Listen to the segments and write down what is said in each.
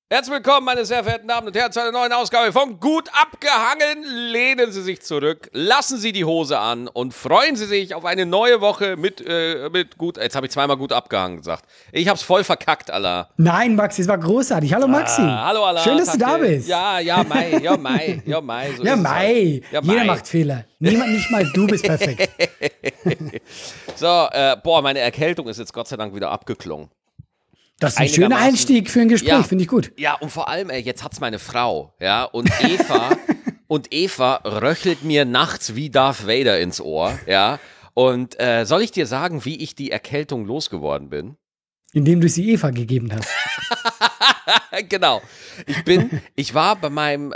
Herzlich willkommen, meine sehr verehrten Damen und Herren, zu einer neuen Ausgabe von Gut abgehangen. Lehnen Sie sich zurück, lassen Sie die Hose an und freuen Sie sich auf eine neue Woche mit gut. Jetzt habe ich zweimal gut abgehangen gesagt. Ich habe es voll verkackt, Allah. Nein, Maxi, es war großartig. Hallo, Maxi. Hallo, Allah. Schön, dass du da bist. Mai. So ja, ist es Mai. halt. Ja, Jeder Mai. macht Fehler. Niemand, nicht mal du bist perfekt. So, meine Erkältung ist jetzt Gott sei Dank wieder abgeklungen. Das ist ein schöner Einstieg für ein Gespräch, Ja, finde ich gut. Ja, und vor allem, jetzt hat's meine Frau, ja, und Eva röchelt mir nachts wie Darth Vader ins Ohr, ja, und soll ich dir sagen, wie ich die Erkältung losgeworden bin? Indem du sie Eva gegeben hast. Genau. Ich war bei meinem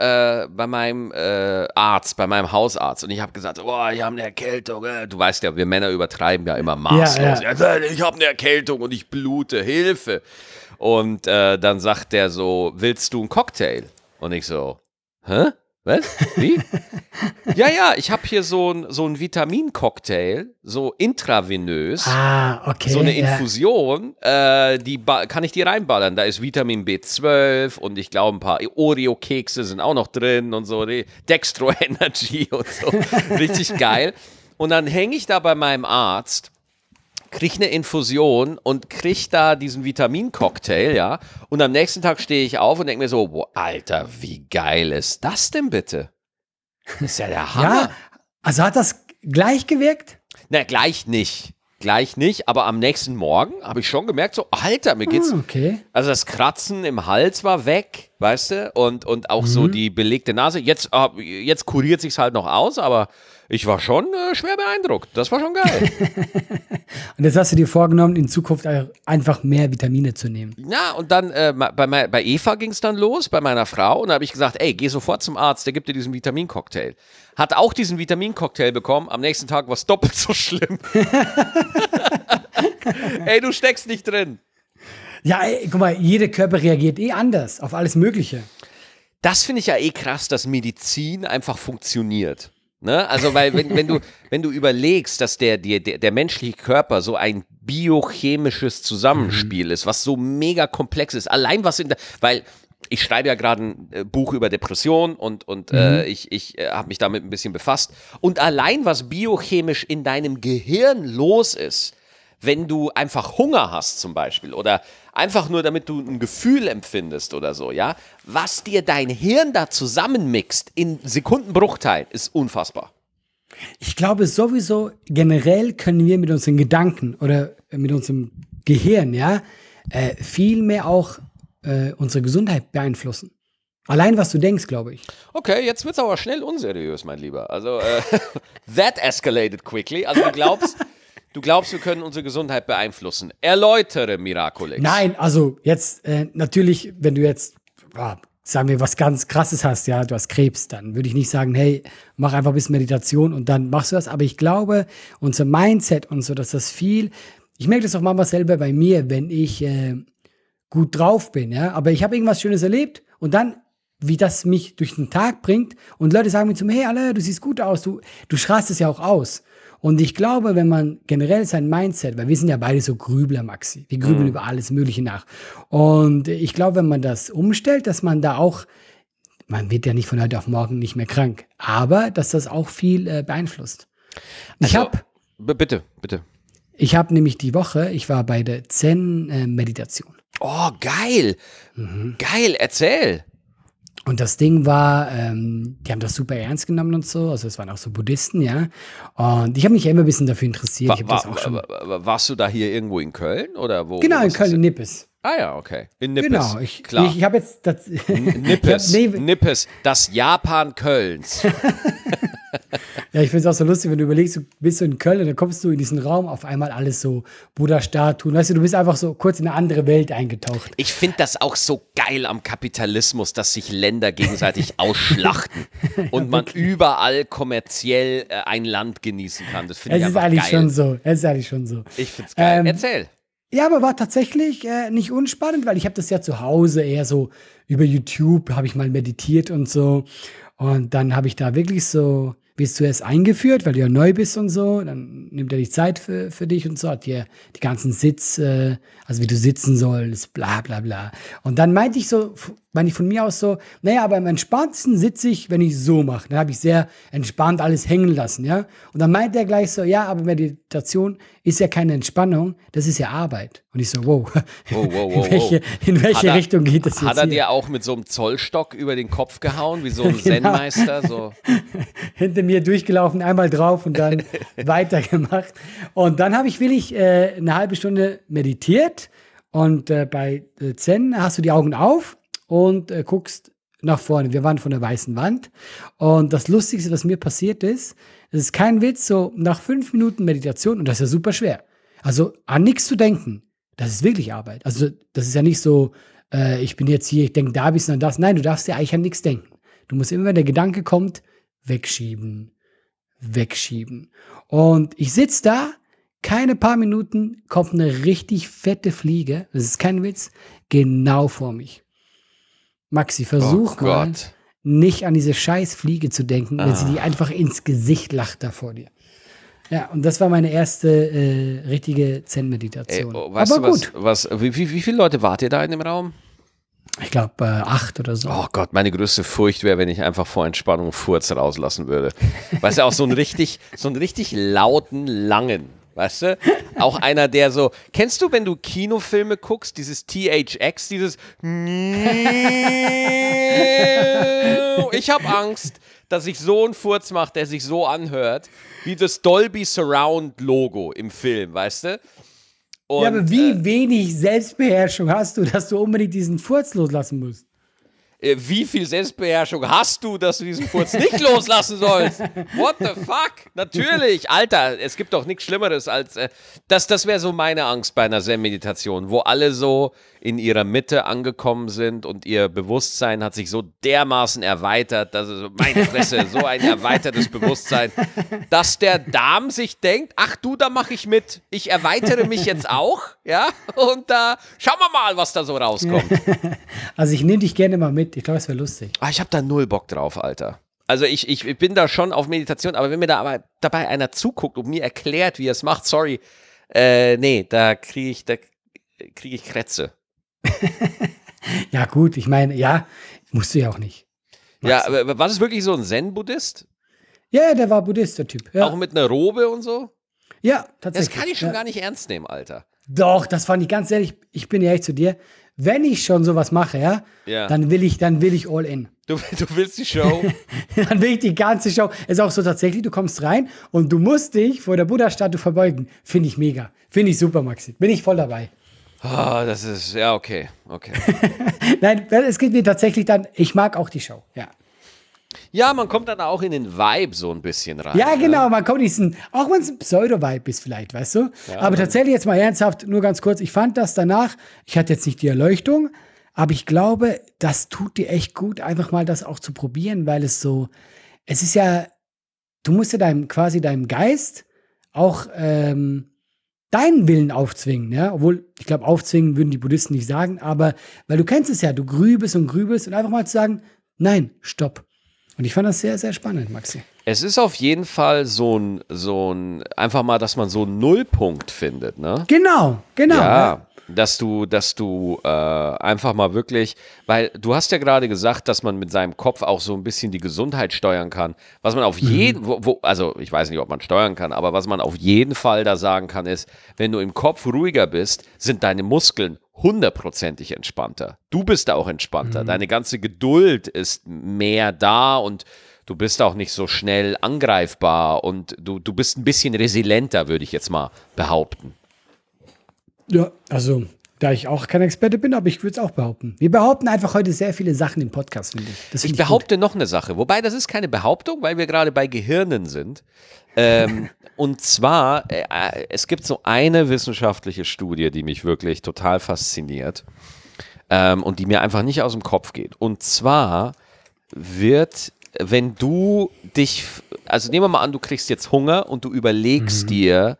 Arzt, bei meinem Hausarzt und ich habe gesagt, ich habe eine Erkältung. Du weißt ja, wir Männer übertreiben ja immer maßlos. Ja. Ich habe eine Erkältung und ich blute, Hilfe. Und dann sagt der so, willst du einen Cocktail? Und ich so, hä? Was? Wie? Ja, ich habe hier so ein Vitamincocktail, so intravenös. Okay. So eine Infusion, kann ich die reinballern. Da ist Vitamin B12 und ich glaube ein paar Oreo-Kekse sind auch noch drin und so, Dextro Energy und so. Richtig geil. Und dann hänge ich da bei meinem Arzt, krieg eine Infusion und krieg da diesen Vitamincocktail, ja. Und am nächsten Tag stehe ich auf und denke mir so, boah, Alter, wie geil ist das denn bitte? Das ist ja der Hammer. Ja, also hat das gleich gewirkt? Na, gleich nicht, aber am nächsten Morgen habe ich schon gemerkt, so, Alter, mir geht's, Okay. also das Kratzen im Hals war weg, weißt du, und auch so die belegte Nase, jetzt kuriert sich's halt noch aus, aber ich war schon schwer beeindruckt, das war schon geil. Und jetzt hast du dir vorgenommen, in Zukunft einfach mehr Vitamine zu nehmen. Ja, und dann bei Eva ging es dann los, bei meiner Frau. Und da habe ich gesagt, ey, geh sofort zum Arzt, der gibt dir diesen Vitamincocktail. Hat auch diesen Vitamincocktail bekommen, am nächsten Tag war es doppelt so schlimm. Ey, du steckst nicht drin. Ja, ey, guck mal, jeder Körper reagiert anders auf alles Mögliche. Das finde ich ja krass, dass Medizin einfach funktioniert. Ne? Also, weil wenn du überlegst, dass der menschliche Körper so ein biochemisches Zusammenspiel ist, was so mega komplex ist, allein weil ich schreibe ja gerade ein Buch über Depression und ich habe mich damit ein bisschen befasst und allein was biochemisch in deinem Gehirn los ist, wenn du einfach Hunger hast zum Beispiel oder einfach nur, damit du ein Gefühl empfindest oder so, ja, was dir dein Hirn da zusammenmixt in Sekundenbruchteilen, ist unfassbar. Ich glaube sowieso, generell können wir mit unseren Gedanken oder mit unserem Gehirn, viel mehr auch unsere Gesundheit beeinflussen. Allein, was du denkst, glaube ich. Okay, jetzt wird's aber schnell unseriös, mein Lieber. Also, that escalated quickly. Also, du glaubst, wir können unsere Gesundheit beeinflussen. Erläutere, Miraculix. Nein, also jetzt natürlich, wenn du jetzt, sagen wir, was ganz Krasses hast, ja, du hast Krebs, dann würde ich nicht sagen, hey, mach einfach ein bisschen Meditation und dann machst du das. Aber ich glaube, unser Mindset und so, dass das viel, ich merke das auch manchmal selber bei mir, wenn ich gut drauf bin, ja, aber ich habe irgendwas Schönes erlebt und dann, wie das mich durch den Tag bringt und Leute sagen mir zum, hey, Alter, du siehst gut aus, du strahlst es ja auch aus. Und ich glaube, wenn man generell sein Mindset, weil wir sind ja beide so Grübler, Maxi, wir grübeln über alles Mögliche nach. Und ich glaube, wenn man das umstellt, dass man da auch, man wird ja nicht von heute auf morgen nicht mehr krank, aber dass das auch viel beeinflusst. Bitte. Ich habe nämlich die Woche, ich war bei der Zen-Meditation. Oh, geil. Geil, erzähl. Und das Ding war, die haben das super ernst genommen und so, also es waren auch so Buddhisten, ja. Und ich habe mich ja immer ein bisschen dafür interessiert. Warst du da hier irgendwo in Köln oder wo? Genau, in Köln, in Nippes. Ah ja, okay. In Nippes. Genau, ich habe jetzt das Nippes, das Japan Kölns. Ja, ich finde es auch so lustig, wenn du überlegst, du bist so in Köln und dann kommst du in diesen Raum, auf einmal alles so Buddha-Statuen. Weißt du bist einfach so kurz in eine andere Welt eingetaucht. Ich finde das auch so geil am Kapitalismus, dass sich Länder gegenseitig ausschlachten und man überall kommerziell ein Land genießen kann. Das finde ich einfach geil. Es ist eigentlich schon so. Ich finde es geil. Erzähl. Ja, aber war tatsächlich nicht unspannend, weil ich habe das ja zu Hause eher so über YouTube, habe ich mal meditiert und so. Und dann habe ich da wirklich so, wirst du erst eingeführt, weil du ja neu bist und so. Dann nimmt er die Zeit für dich und so, hat dir die ganzen also wie du sitzen sollst, bla bla bla. Und dann meinte ich so, meine ich von mir aus so, naja, aber am entspanntesten sitze ich, wenn ich so mache. Dann habe ich sehr entspannt alles hängen lassen, ja. Und dann meint er gleich so, ja, aber Meditation ist ja keine Entspannung, das ist ja Arbeit. Und ich so, wow, in welche Richtung geht das jetzt Hat er hier? dir auch mit so einem Zollstock über den Kopf gehauen, wie so ein Zen-Meister? So. Hinter mir durchgelaufen, einmal drauf und dann weitergemacht. Und dann habe ich wirklich eine halbe Stunde meditiert. Und bei Zen hast du die Augen auf und guckst nach vorne. Wir waren vor der weißen Wand. Und das Lustigste, was mir passiert ist, das ist kein Witz, so nach 5 Minuten Meditation, und das ist ja super schwer. Also an nichts zu denken, das ist wirklich Arbeit. Also das ist ja nicht so, ich bin jetzt hier, ich denke da ein bisschen an das. Nein, du darfst ja eigentlich an nichts denken. Du musst immer, wenn der Gedanke kommt, wegschieben. Und ich sitze da, keine paar Minuten kommt eine richtig fette Fliege, das ist kein Witz, genau vor mich. Maxi, versuch mal, nicht an diese scheiß Fliege zu denken, wenn sie dir einfach ins Gesicht lacht da vor dir. Ja, und das war meine erste richtige Zen-Meditation. Aber gut. Wie viele Leute wart ihr da in dem Raum? Ich glaube 8 oder so. Oh Gott, meine größte Furcht wäre, wenn ich einfach vor Entspannung Furz rauslassen würde. Weißt du, auch so einen richtig lauten, langen. Weißt du? Auch einer, der so, kennst du, wenn du Kinofilme guckst, dieses THX, dieses ich habe Angst, dass ich so einen Furz mache, der sich so anhört, wie das Dolby Surround Logo im Film, weißt du? Und, ja, aber wie wenig Selbstbeherrschung hast du, dass du unbedingt diesen Furz loslassen musst? Wie viel Selbstbeherrschung hast du, dass du diesen Furz nicht loslassen sollst? What the fuck? Natürlich, Alter, es gibt doch nichts Schlimmeres als, das wäre so meine Angst bei einer Zen-Meditation, wo alle so in ihrer Mitte angekommen sind und ihr Bewusstsein hat sich so dermaßen erweitert, dass es, meine Fresse, so ein erweitertes Bewusstsein, dass der Darm sich denkt, ach du, da mache ich mit, ich erweitere mich jetzt auch, ja, und schauen wir mal, was da so rauskommt. Also ich nehme dich gerne mal mit, ich glaube, es wäre lustig. Ich habe da null Bock drauf, Alter. Also ich bin da schon auf Meditation, aber wenn mir da aber dabei einer zuguckt und mir erklärt, wie er es macht, sorry, nee, da kriege ich Krätze. Ja gut, ich meine, ja, musst du ja auch nicht. Ja, aber war das wirklich so ein Zen-Buddhist? Ja, der war Buddhist, der Typ. Ja. Auch mit einer Robe und so? Ja, tatsächlich. Das kann ich schon gar nicht ernst nehmen, Alter. Doch, das fand ich ganz ehrlich, ich bin ehrlich zu dir, wenn ich schon sowas mache, ja. Dann will ich all in. Du willst die Show? Dann will ich die ganze Show. Ist auch so tatsächlich, du kommst rein und du musst dich vor der Buddha-Statue verbeugen. Finde ich mega. Finde ich super, Maxi. Bin ich voll dabei. Das ist, ja, okay. Nein, es geht mir tatsächlich dann, ich mag auch die Show, ja. Ja, man kommt dann auch in den Vibe so ein bisschen rein. Ja, genau, man kommt auch wenn es ein Pseudo-Vibe ist vielleicht, weißt du? Ja, aber tatsächlich jetzt mal ernsthaft, nur ganz kurz, ich fand das danach, ich hatte jetzt nicht die Erleuchtung, aber ich glaube, das tut dir echt gut, einfach mal das auch zu probieren, weil es ist ja, du musst ja deinem Geist auch deinen Willen aufzwingen, ja, obwohl, ich glaube, aufzwingen würden die Buddhisten nicht sagen, aber, weil du kennst es ja, du grübelst und einfach mal zu sagen, nein, stopp. Und ich fand das sehr, sehr spannend, Maxi. Es ist auf jeden Fall so ein einfach mal, dass man so einen Nullpunkt findet, ne? Genau. Ja, dass du einfach mal wirklich, weil du hast ja gerade gesagt, dass man mit seinem Kopf auch so ein bisschen die Gesundheit steuern kann. Was man auf jeden, also ich weiß nicht, ob man steuern kann, aber was man auf jeden Fall da sagen kann, ist, wenn du im Kopf ruhiger bist, sind deine Muskeln 100%ig entspannter. Du bist auch entspannter. Deine ganze Geduld ist mehr da und du bist auch nicht so schnell angreifbar und du bist ein bisschen resilienter, würde ich jetzt mal behaupten. Ja, also, da ich auch kein Experte bin, aber ich würde es auch behaupten. Wir behaupten einfach heute sehr viele Sachen im Podcast, finde ich. Ich behaupte noch eine Sache, wobei das ist keine Behauptung, weil wir gerade bei Gehirnen sind. Und zwar, es gibt so eine wissenschaftliche Studie, die mich wirklich total fasziniert und die mir einfach nicht aus dem Kopf geht. Und zwar wenn du also nehmen wir mal an, du kriegst jetzt Hunger und du überlegst dir,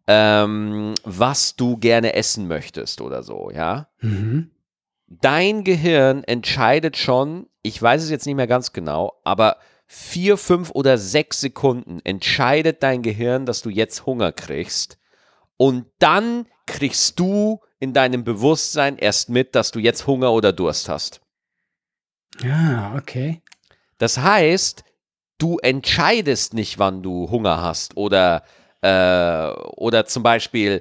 was du gerne essen möchtest oder so, ja? Dein Gehirn entscheidet schon, ich weiß es jetzt nicht mehr ganz genau, aber 4, 5 oder 6 Sekunden entscheidet dein Gehirn, dass du jetzt Hunger kriegst und dann kriegst du in deinem Bewusstsein erst mit, dass du jetzt Hunger oder Durst hast. Ja, okay. Das heißt, du entscheidest nicht, wann du Hunger hast oder zum Beispiel,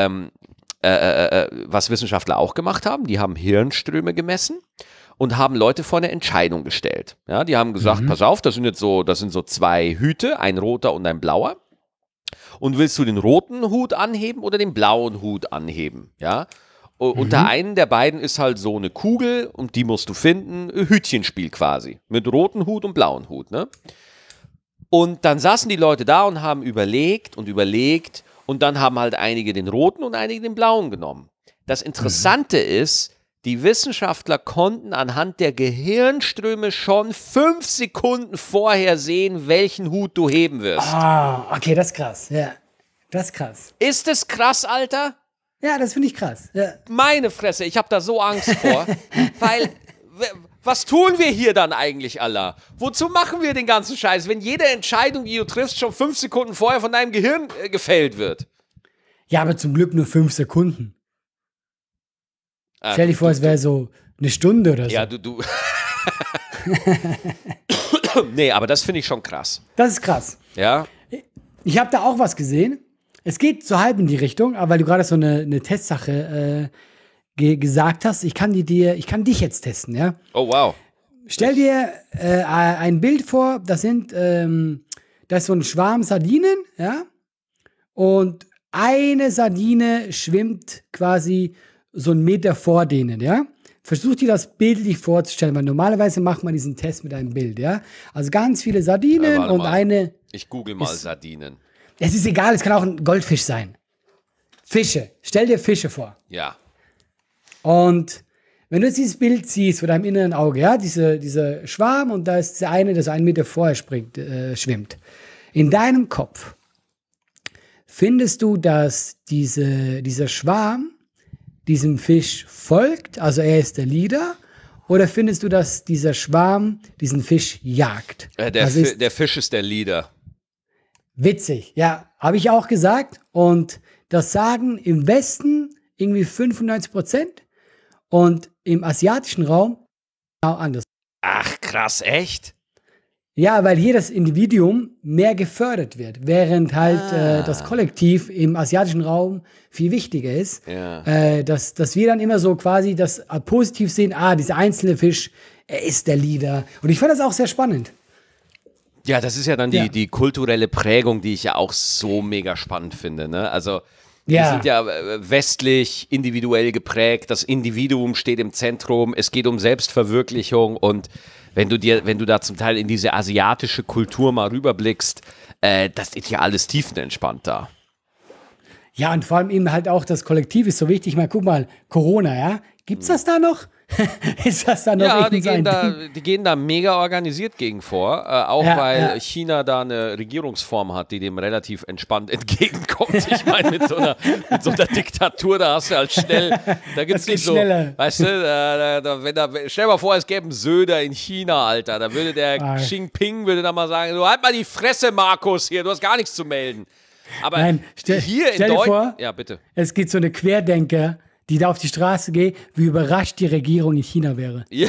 was Wissenschaftler auch gemacht haben, die haben Hirnströme gemessen und haben Leute vor eine Entscheidung gestellt. Ja, die haben gesagt, pass auf, das sind so 2 Hüte, ein roter und ein blauer. Und willst du den roten Hut anheben oder den blauen Hut anheben? Ja. Unter einen der beiden ist halt so eine Kugel und die musst du finden. Hütchenspiel quasi. Mit roten Hut und blauen Hut, ne? Und dann saßen die Leute da und haben überlegt und dann haben halt einige den roten und einige den blauen genommen. Das Interessante ist, die Wissenschaftler konnten anhand der Gehirnströme schon 5 Sekunden vorher sehen, welchen Hut du heben wirst. Ah, okay, das ist krass. Ja, das ist krass. Ist es krass, Alter? Ja, das finde ich krass. Ja. Meine Fresse, ich habe da so Angst vor, weil was tun wir hier dann eigentlich, Allah? Wozu machen wir den ganzen Scheiß, wenn jede Entscheidung, die du triffst, schon 5 Sekunden vorher von deinem Gehirn gefällt wird? Ja, aber zum Glück nur 5 Sekunden. Stell dir vor, es wäre so eine Stunde oder so. Ja, du. Nee, aber das finde ich schon krass. Das ist krass. Ja? Ich habe da auch was gesehen. Es geht so halb in die Richtung, aber weil du gerade so eine Testsache gesagt hast, ich kann dich jetzt testen, ja? Oh, wow. Stell dir ein Bild vor, da ist so ein Schwarm Sardinen, ja? Und eine Sardine schwimmt quasi so 1 Meter vor denen, ja? Versuch dir das bildlich vorzustellen, weil normalerweise macht man diesen Test mit einem Bild, ja? Also ganz viele Sardinen warte und mal. eine. Ich google mal Sardinen. Es ist egal, es kann auch ein Goldfisch sein. Fische. Stell dir Fische vor. Ja. Und wenn du jetzt dieses Bild siehst vor deinem inneren Auge, ja, dieser Schwarm und da ist der eine, der so 1 Meter vorher schwimmt. In deinem Kopf findest du, dass dieser Schwarm diesem Fisch folgt, also er ist der Leader, oder findest du, dass dieser Schwarm diesen Fisch jagt? Der Fisch ist der Leader. Witzig, ja, habe ich auch gesagt. Und das sagen im Westen irgendwie 95% und im asiatischen Raum genau anders. Ach, krass, echt? Ja, weil hier das Individuum mehr gefördert wird, während halt das Kollektiv im asiatischen Raum viel wichtiger ist. Ja. Dass wir dann immer so quasi das positiv sehen, dieser einzelne Fisch, er ist der Leader. Und ich fand das auch sehr spannend. Ja, das ist ja dann die kulturelle Prägung, die ich ja auch so mega spannend finde. Ne? Also wir sind ja westlich individuell geprägt, das Individuum steht im Zentrum, es geht um Selbstverwirklichung und wenn du da zum Teil in diese asiatische Kultur mal rüberblickst, das ist ja alles tiefenentspannt da. Ja, und vor allem eben halt auch das Kollektiv ist so wichtig. Ich meine, guck mal, Corona, ja? Gibt's das da noch? Ist das da noch Ja, die Ding? gehen da mega organisiert gegen vor, weil China da eine Regierungsform hat, die dem relativ entspannt entgegenkommt. Ich meine, mit so einer Diktatur, da hast du halt schnell, da gibt's nicht so, schneller. weißt du, stell dir mal vor, es gäbe einen Söder in China, Alter, da würde der Xi Jinping da mal sagen, du halt mal die Fresse, Markus, hier, du hast gar nichts zu melden. Aber Nein, hier in stell dir vor, ja, bitte. es gibt so eine Querdenker, die da auf die Straße gehen, wie überrascht die Regierung in China wäre. Ja.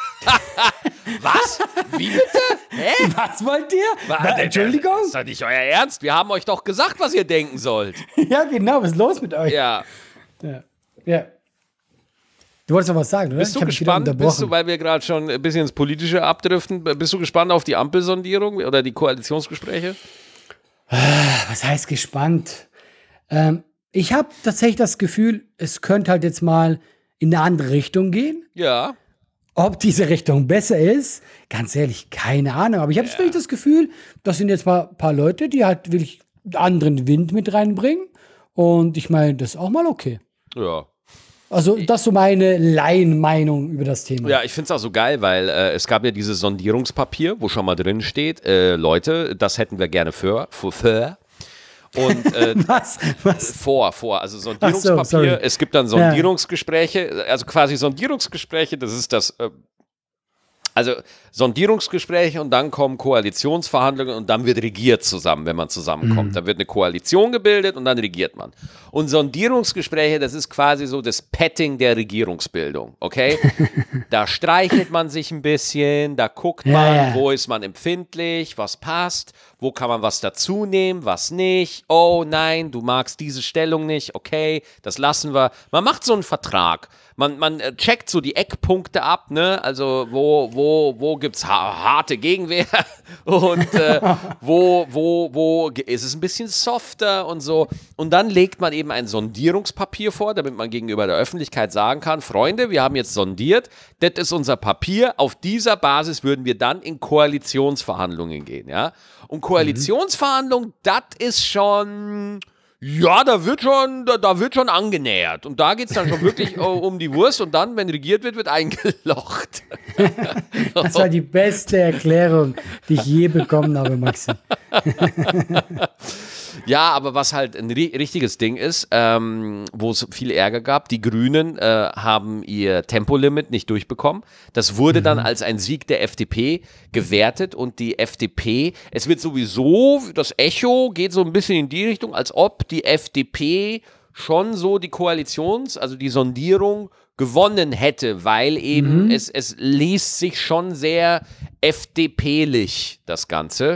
Was? Wie bitte? Hä? Was wollt ihr? Entschuldigung? Das ist doch nicht euer Ernst. Wir haben euch doch gesagt, was ihr denken sollt. Ja, genau. Was ist los mit euch? Ja. Ja. Du wolltest noch was sagen, oder? Bist du gespannt, weil wir gerade schon ein bisschen ins Politische abdriften, bist du gespannt auf die Ampelsondierung oder die Koalitionsgespräche? Was heißt gespannt? Ich habe tatsächlich das Gefühl, es könnte halt jetzt mal in eine andere Richtung gehen. Ja. Ob diese Richtung besser ist, ganz ehrlich, keine Ahnung. Aber ich habe wirklich das Gefühl, das sind jetzt mal ein paar Leute, die halt wirklich anderen Wind mit reinbringen. Und ich meine, das ist auch mal okay. Ja. Also das ist so meine Laienmeinung über das Thema. Ja, ich finde es auch so geil, weil es gab ja dieses Sondierungspapier, wo schon mal drin steht, Leute, das hätten wir gerne für. Und Was? also Sondierungspapier, sorry. es gibt dann Sondierungsgespräche, also quasi Sondierungsgespräche, das ist das Also Sondierungsgespräche und dann kommen Koalitionsverhandlungen und dann wird regiert zusammen, wenn man zusammenkommt. Dann wird eine Koalition gebildet und dann regiert man. Und Sondierungsgespräche, das ist quasi so das Petting der Regierungsbildung, okay? Da streichelt man sich ein bisschen, da guckt man, wo ist man empfindlich, was passt, wo kann man was dazu nehmen, was nicht. Oh nein, du magst diese Stellung nicht, okay, das lassen wir. Man macht so einen Vertrag. Man checkt so die Eckpunkte ab, ne? Also wo gibt's harte Gegenwehr und wo ist es ein bisschen softer und so. Und dann legt man eben ein Sondierungspapier vor, damit man gegenüber der Öffentlichkeit sagen kann, Freunde, wir haben jetzt sondiert, das ist unser Papier, auf dieser Basis würden wir dann in Koalitionsverhandlungen gehen, ja? Und Koalitionsverhandlungen, das ist schon... Ja, da wird schon angenähert. Und da geht es dann schon wirklich um die Wurst. Und dann, wenn regiert wird, wird eingelocht. Das war die beste Erklärung, die ich je bekommen habe, Maxi. Ja, aber was halt ein richtiges Ding ist, wo es viel Ärger gab, die Grünen haben ihr Tempolimit nicht durchbekommen. Das wurde dann als ein Sieg der FDP gewertet und die FDP, es wird sowieso, das Echo geht so ein bisschen in die Richtung, als ob die FDP schon so die also die Sondierung gewonnen hätte, weil eben es liest sich schon sehr FDP-lich, das Ganze.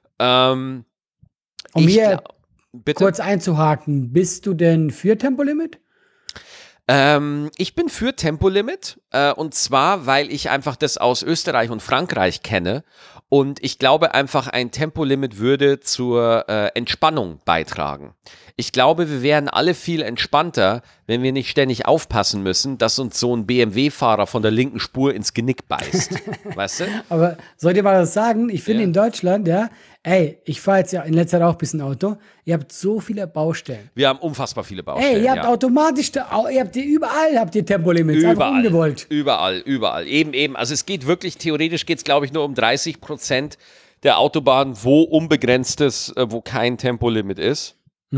Um hier kurz einzuhaken, bist du denn für Tempolimit? Ich bin für Tempolimit und zwar, weil ich einfach das aus Österreich und Frankreich kenne und ich glaube einfach, ein Tempolimit würde zur Entspannung beitragen. Ich glaube, wir wären alle viel entspannter, wenn wir nicht ständig aufpassen müssen, dass uns so ein BMW-Fahrer von der linken Spur ins Genick beißt. Weißt du? Aber soll ich dir mal was sagen? Ich finde in Deutschland, ich fahre jetzt ja in letzter Zeit auch ein bisschen Auto, ihr habt so viele Baustellen. Wir haben unfassbar viele Baustellen. Ihr habt automatisch, überall habt ihr Tempolimits, einfach ungewollt. Überall. Eben. Also es geht wirklich, theoretisch geht es, glaube ich, nur um 30% der Autobahnen, wo unbegrenztes, wo kein Tempolimit ist.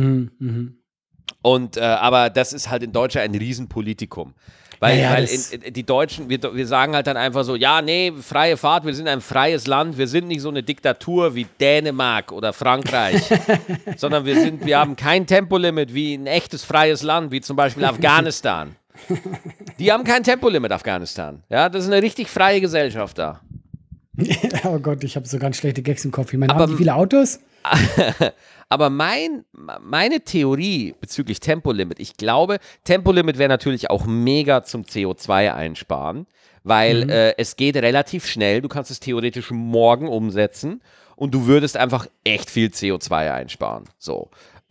Und aber das ist halt in Deutschland ein Riesenpolitikum. Weil die Deutschen, wir sagen halt dann einfach so, ja, nee, freie Fahrt, wir sind ein freies Land, wir sind nicht so eine Diktatur wie Dänemark oder Frankreich, sondern wir haben kein Tempolimit wie ein echtes freies Land, wie zum Beispiel Afghanistan. Die haben kein Tempolimit, Afghanistan. Ja, das ist eine richtig freie Gesellschaft da. Oh Gott, ich habe so ganz schlechte Gags im Kopf. Ich meine, haben die viele Autos? Aber meine Theorie bezüglich Tempolimit, ich glaube, Tempolimit wäre natürlich auch mega zum CO2 einsparen, weil es geht relativ schnell, du kannst es theoretisch morgen umsetzen und du würdest einfach echt viel CO2 einsparen. So.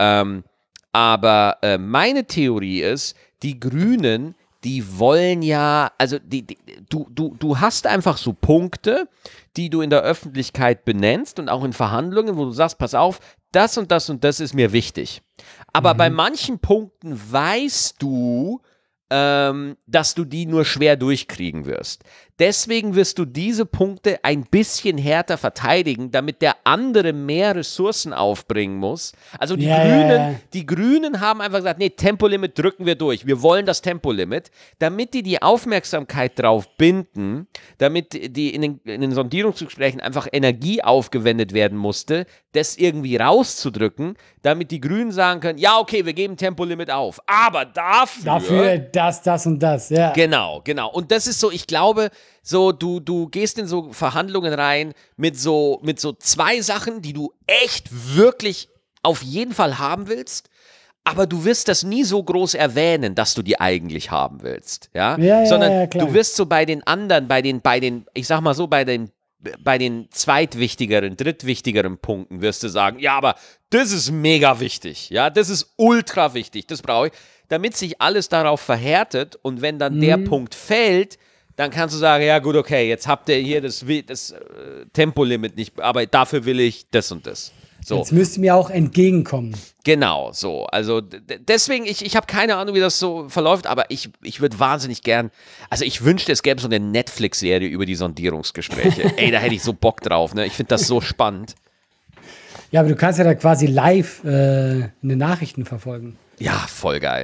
Aber meine Theorie ist, die Grünen, die wollen ja, also du hast einfach so Punkte, die du in der Öffentlichkeit benennst und auch in Verhandlungen, wo du sagst, pass auf, das und das und das ist mir wichtig. Aber bei manchen Punkten weißt du, dass du die nur schwer durchkriegen wirst. Deswegen wirst du diese Punkte ein bisschen härter verteidigen, damit der andere mehr Ressourcen aufbringen muss. Also die Grünen haben einfach gesagt, nee, Tempolimit drücken wir durch. Wir wollen das Tempolimit, damit die Aufmerksamkeit drauf binden, damit die in den Sondierungsgesprächen einfach Energie aufgewendet werden musste, das irgendwie rauszudrücken, damit die Grünen sagen können, ja, okay, wir geben Tempolimit auf. Aber dafür das und das, ja. Genau. Und das ist so, ich glaube, so, du gehst in so Verhandlungen rein mit so 2 Sachen, die du echt wirklich auf jeden Fall haben willst, aber du wirst das nie so groß erwähnen, dass du die eigentlich haben willst, ja? Sondern du wirst so bei den anderen, bei den, ich sag mal so, bei den zweitwichtigeren, drittwichtigeren Punkten wirst du sagen, ja, aber das ist mega wichtig, ja, das ist ultra wichtig, das brauche ich, damit sich alles darauf verhärtet und wenn dann der Punkt fällt, dann kannst du sagen, ja gut, okay, jetzt habt ihr hier das Tempolimit nicht, aber dafür will ich das und das. So. Jetzt müsst ihr mir auch entgegenkommen. Genau, so. Also deswegen, ich habe keine Ahnung, wie das so verläuft, aber ich würde wahnsinnig gern, also ich wünschte, es gäbe so eine Netflix-Serie über die Sondierungsgespräche. Ey, da hätte ich so Bock drauf, ne? Ich finde das so spannend. Ja, aber du kannst ja da quasi live eine Nachrichten verfolgen. Ja, voll geil.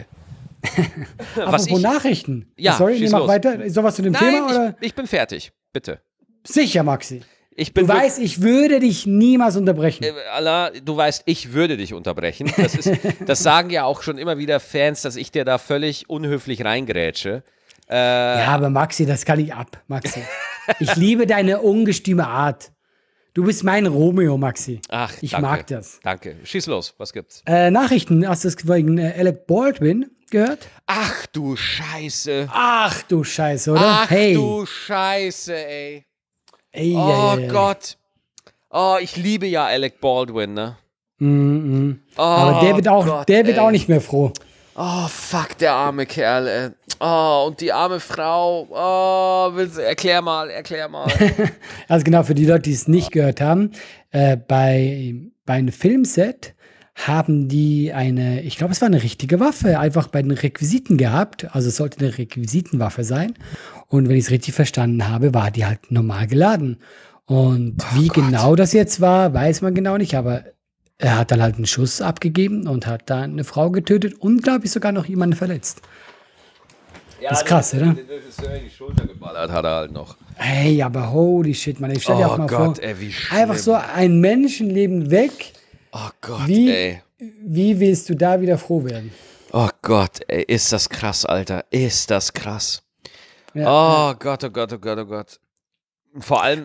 Apropos Nachrichten. Ja, sorry, mach weiter. Ist noch was zu dem Thema? Oder? Ich bin fertig, bitte. Sicher, Maxi. Ich bin Du weißt, ich würde dich niemals unterbrechen. Allah, du weißt, ich würde dich unterbrechen. Das sagen ja auch schon immer wieder Fans, dass ich dir da völlig unhöflich reingrätsche. Ja, aber Maxi, das kann ich ab, Maxi. Ich liebe deine ungestüme Art. Du bist mein Romeo, Maxi. Ach, ich danke, mag das. Danke. Schieß los, was gibt's? Nachrichten, hast du das wegen Alec Baldwin gehört? Ach du Scheiße. Ach du Scheiße, oder? Ach hey. du Scheiße, ey. Ey, Oh ey, ey. Gott. Oh, ich liebe ja Alec Baldwin, ne? Oh, Aber der wird Gott, auch nicht mehr froh. Oh, fuck, der arme Kerl, ey. Oh, und die arme Frau. Oh, erklär mal. Also genau, für die Leute, die es nicht gehört haben, bei einem Filmset haben die ich glaube, es war eine richtige Waffe, einfach bei den Requisiten gehabt. Also es sollte eine Requisitenwaffe sein. Und wenn ich es richtig verstanden habe, war die halt normal geladen. Und wie genau das jetzt war, weiß man genau nicht. Aber er hat dann halt einen Schuss abgegeben und hat dann eine Frau getötet und, glaube ich, sogar noch jemanden verletzt. Ja, das ist krass, oder? Die Schulter geballert hat er halt noch. Hey, aber holy shit, Mann. Ich stell dir auch mal Gott, vor, ey, wie schlimm. einfach so ein Menschenleben weg. Oh Gott, Wie willst du da wieder froh werden? Oh Gott, ey, ist das krass, Alter. Ist das krass. Ja, oh Gott, oh Gott, oh Gott, oh Gott. Vor allem,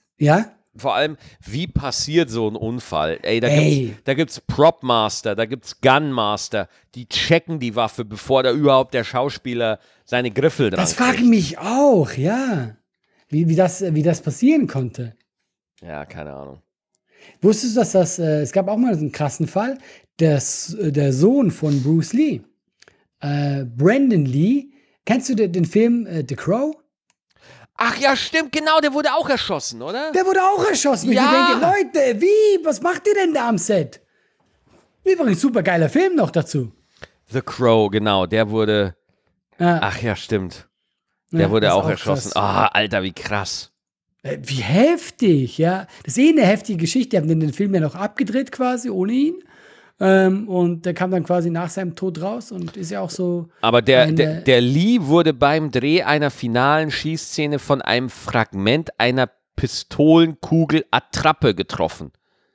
wie passiert so ein Unfall? Ey, da gibt's Propmaster, da gibt's Gunmaster, die checken die Waffe, bevor da überhaupt der Schauspieler seine Griffel dran Das frage ich mich auch, ja. Wie das passieren konnte. Ja, keine Ahnung. Wusstest du, dass es gab auch mal einen krassen Fall, der Sohn von Bruce Lee, Brandon Lee, kennst du den Film The Crow? Ach ja, stimmt, genau, der wurde auch erschossen, oder? Der wurde auch erschossen. Ja. Ich denke, Leute, was macht ihr denn da am Set? Übrigens, super geiler Film noch dazu. The Crow, genau, der wurde, ach ja, stimmt. Der wurde auch erschossen. Ah, Alter, wie krass. Wie heftig, ja. Das ist eine heftige Geschichte. Die haben den Film ja noch abgedreht quasi, ohne ihn. Und der kam dann quasi nach seinem Tod raus und ist ja auch so. Aber der Lee wurde beim Dreh einer finalen Schießszene von einem Fragment einer Pistolenkugel Attrappe getroffen.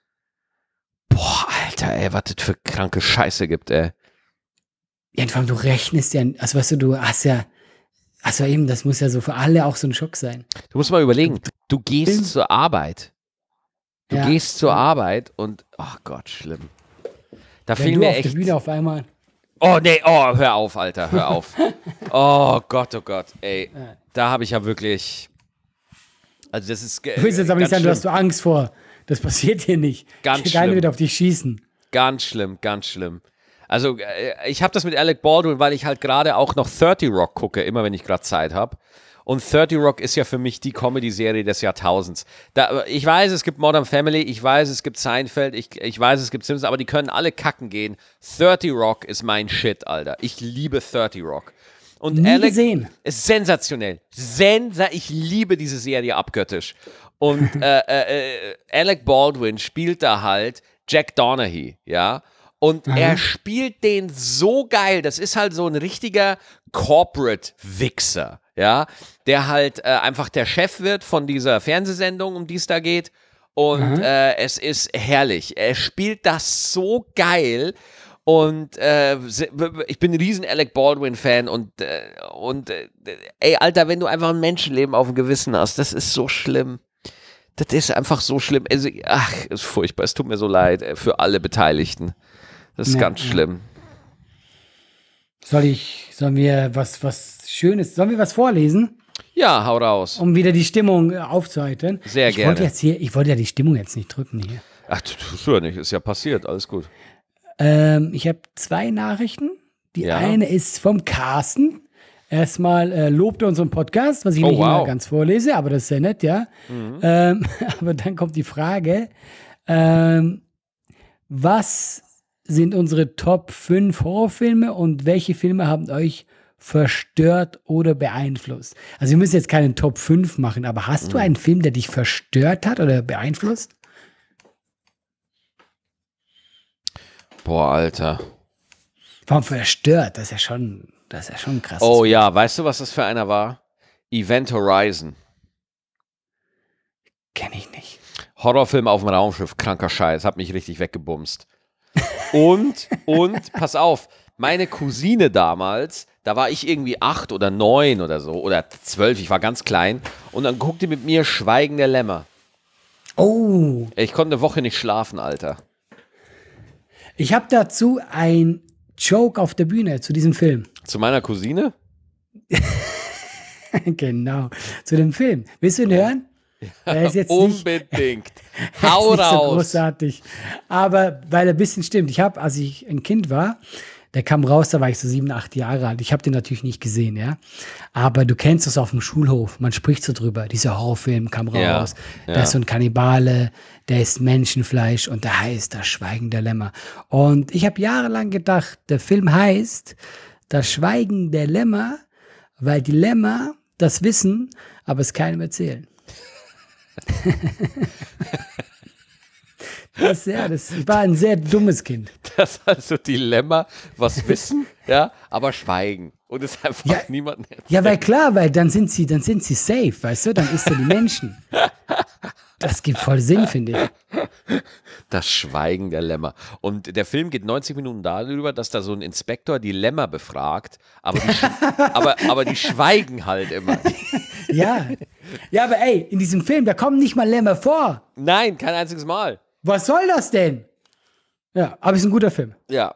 Boah, Alter, ey, was das für kranke Scheiße gibt, ey. Ja, und vor allem, du rechnest ja, also weißt du hast ja, also eben, das muss ja so für alle auch so ein Schock sein. Du musst mal überlegen, du gehst zur Arbeit. Du gehst zur Arbeit und, oh Gott, schlimm. Da fiel mir echt. Auf der Bühne auf einmal. Oh, nee, oh, hör auf, Alter, hör auf. Oh Gott, ey. Da habe ich ja wirklich. Also, das ist. Du willst jetzt aber nicht sagen, du hast Angst vor. Das passiert hier nicht. Ganz schlimm. Keiner wird auf dich schießen. Ganz schlimm, ganz schlimm. Also, ich habe das mit Alec Baldwin, weil ich halt gerade auch noch 30 Rock gucke, immer wenn ich gerade Zeit habe. Und 30 Rock ist ja für mich die Comedy-Serie des Jahrtausends. Ich weiß, es gibt Modern Family, ich weiß, es gibt Seinfeld, ich weiß, es gibt Simpsons, aber die können alle kacken gehen. 30 Rock ist mein Shit, Alter. Ich liebe 30 Rock. Und Nie Alec gesehen. Ist sensationell. Ich liebe diese Serie abgöttisch. Und Alec Baldwin spielt da halt Jack Donaghy, ja. Und er spielt den so geil. Das ist halt so ein richtiger Corporate-Wichser, ja, der halt einfach der Chef wird von dieser Fernsehsendung, um die es da geht. Und es ist herrlich. Er spielt das so geil. Und ich bin ein riesen Alec Baldwin-Fan und ey, Alter, wenn du einfach ein Menschenleben auf dem Gewissen hast, das ist so schlimm. Das ist einfach so schlimm. Also, ach, ist furchtbar. Es tut mir so leid für alle Beteiligten. Das ist ganz schlimm. Sollen wir was Schönes, sollen wir was vorlesen? Ja, hau raus. Um wieder die Stimmung aufzuheitern. Sehr gerne. Ich wollte ja die Stimmung jetzt nicht drücken hier. Ach, tust du ja nicht. Ist ja passiert. Alles gut. Ich habe 2 Nachrichten. Die eine ist vom Carsten. Erstmal lobt er unseren Podcast, was ich nicht immer ganz vorlese, aber das ist sehr nett, ja. Aber dann kommt die Frage, was sind unsere Top 5 Horrorfilme und welche Filme haben euch verstört oder beeinflusst? Also wir müssen jetzt keinen Top 5 machen, aber hast du einen Film, der dich verstört hat oder beeinflusst? Boah, Alter. Warum verstört? Das ist ja schon krass. Oh ja, weißt du, was das für einer war? Event Horizon. Horrorfilm auf dem Raumschiff, kranker Scheiß, hat mich richtig weggebumst. Und, pass auf, meine Cousine damals, da war ich irgendwie 8 oder 9 oder so, oder 12, ich war ganz klein, und dann guckte mit mir Schweigen der Lämmer. Oh. Ich konnte eine Woche nicht schlafen, Alter. Ich habe dazu ein Joke auf der Bühne zu diesem Film. Zu meiner Cousine? Genau, zu dem Film. Willst du ihn hören? Er ist jetzt Unbedingt. Er Hau ist nicht so raus. großartig. Aber weil er ein bisschen stimmt. Ich habe, als ich ein Kind war, der kam raus, da war ich so 7, 8 Jahre alt. Ich habe den natürlich nicht gesehen, ja. Aber du kennst das auf dem Schulhof. Man spricht so drüber. Dieser Horrorfilm kam raus. Ja. Da ist so ein Kannibale, der isst Menschenfleisch und der heißt Das Schweigen der Lämmer. Und ich habe jahrelang gedacht, der Film heißt Das Schweigen der Lämmer, weil die Lämmer das wissen, aber es keinem erzählen. Ich war ein sehr dummes Kind. Das also Dilemma, was wissen, ja, aber schweigen. Und es einfach Ja. niemanden erzählt. Ja, weil klar, weil dann sind sie safe, weißt du, dann isst er die Menschen. Das gibt voll Sinn, finde ich. Das Schweigen der Lämmer. Und der Film geht 90 Minuten darüber, dass da so ein Inspektor die Lämmer befragt, aber aber die schweigen halt immer. Ja. Ja, aber ey, in diesem Film, da kommen nicht mal Lämmer vor. Nein, kein einziges Mal. Was soll das denn? Ja, aber ist ein guter Film. Ja,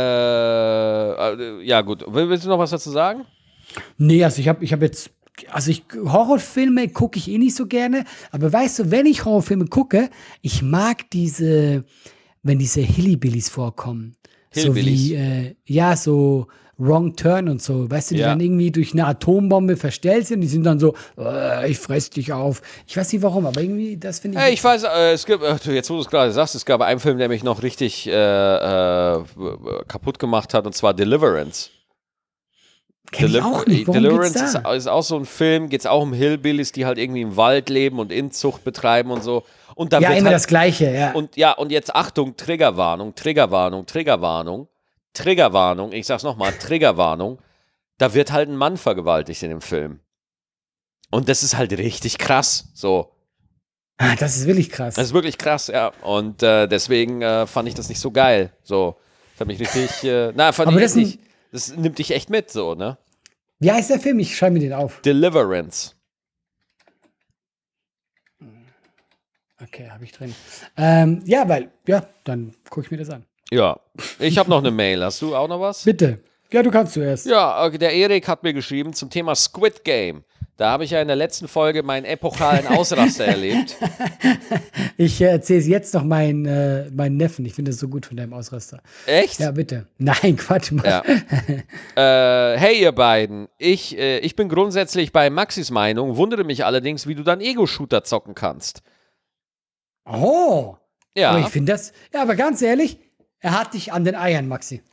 ja gut. Willst du noch was dazu sagen? Nee, also ich hab jetzt, Horrorfilme gucke ich eh nicht so gerne, aber weißt du, wenn ich Horrorfilme gucke, ich mag wenn diese Hillbillies vorkommen. Hillbillies? So wie, so Wrong Turn und so, weißt du, die Ja. dann irgendwie durch eine Atombombe verstellt sind, die sind dann so, ich fress dich auf. Ich weiß nicht warum, aber irgendwie, das finde ich. Hey, ich weiß, es gibt, jetzt wo du es gerade sagst, es gab einen Film, der mich noch richtig kaputt gemacht hat, und zwar Deliverance. Kenn ich auch nicht. Worum Deliverance geht's da? ist auch so ein Film, geht es auch um Hillbillies, die halt irgendwie im Wald leben und Inzucht betreiben und so. Und da Ja, wird immer halt, das Gleiche, ja. und jetzt Achtung, Triggerwarnung, Triggerwarnung, Triggerwarnung, Triggerwarnung, ich sag's nochmal, Triggerwarnung, da wird halt ein Mann vergewaltigt in dem Film. Und das ist halt richtig krass, so. Das ist wirklich krass. Das ist wirklich krass, ja. Und deswegen fand ich das nicht so geil, so. Das hat mich richtig, fand Aber ich das echt nicht. Das nimmt dich echt mit, so, ne? Wie heißt der Film? Ich schreibe mir den auf. Deliverance. Okay, habe ich drin. Dann gucke ich mir das an. Ja, ich habe noch eine Mail. Hast du auch noch was? Bitte. Ja, du kannst zuerst. Ja, okay, der Erik hat mir geschrieben zum Thema Squid Game. Da habe ich ja in der letzten Folge meinen epochalen Ausraster erlebt. Ich erzähle es jetzt noch meinen Neffen. Ich finde das so gut von deinem Ausraster. Echt? Ja, bitte. Nein, Quatsch. Ja. Hey, ihr beiden. Ich bin grundsätzlich bei Maxis Meinung, wundere mich allerdings, wie du dann Ego-Shooter zocken kannst. Oh. Ja. Aber ich finde das. Ja, aber ganz ehrlich, er hat dich an den Eiern, Maxi.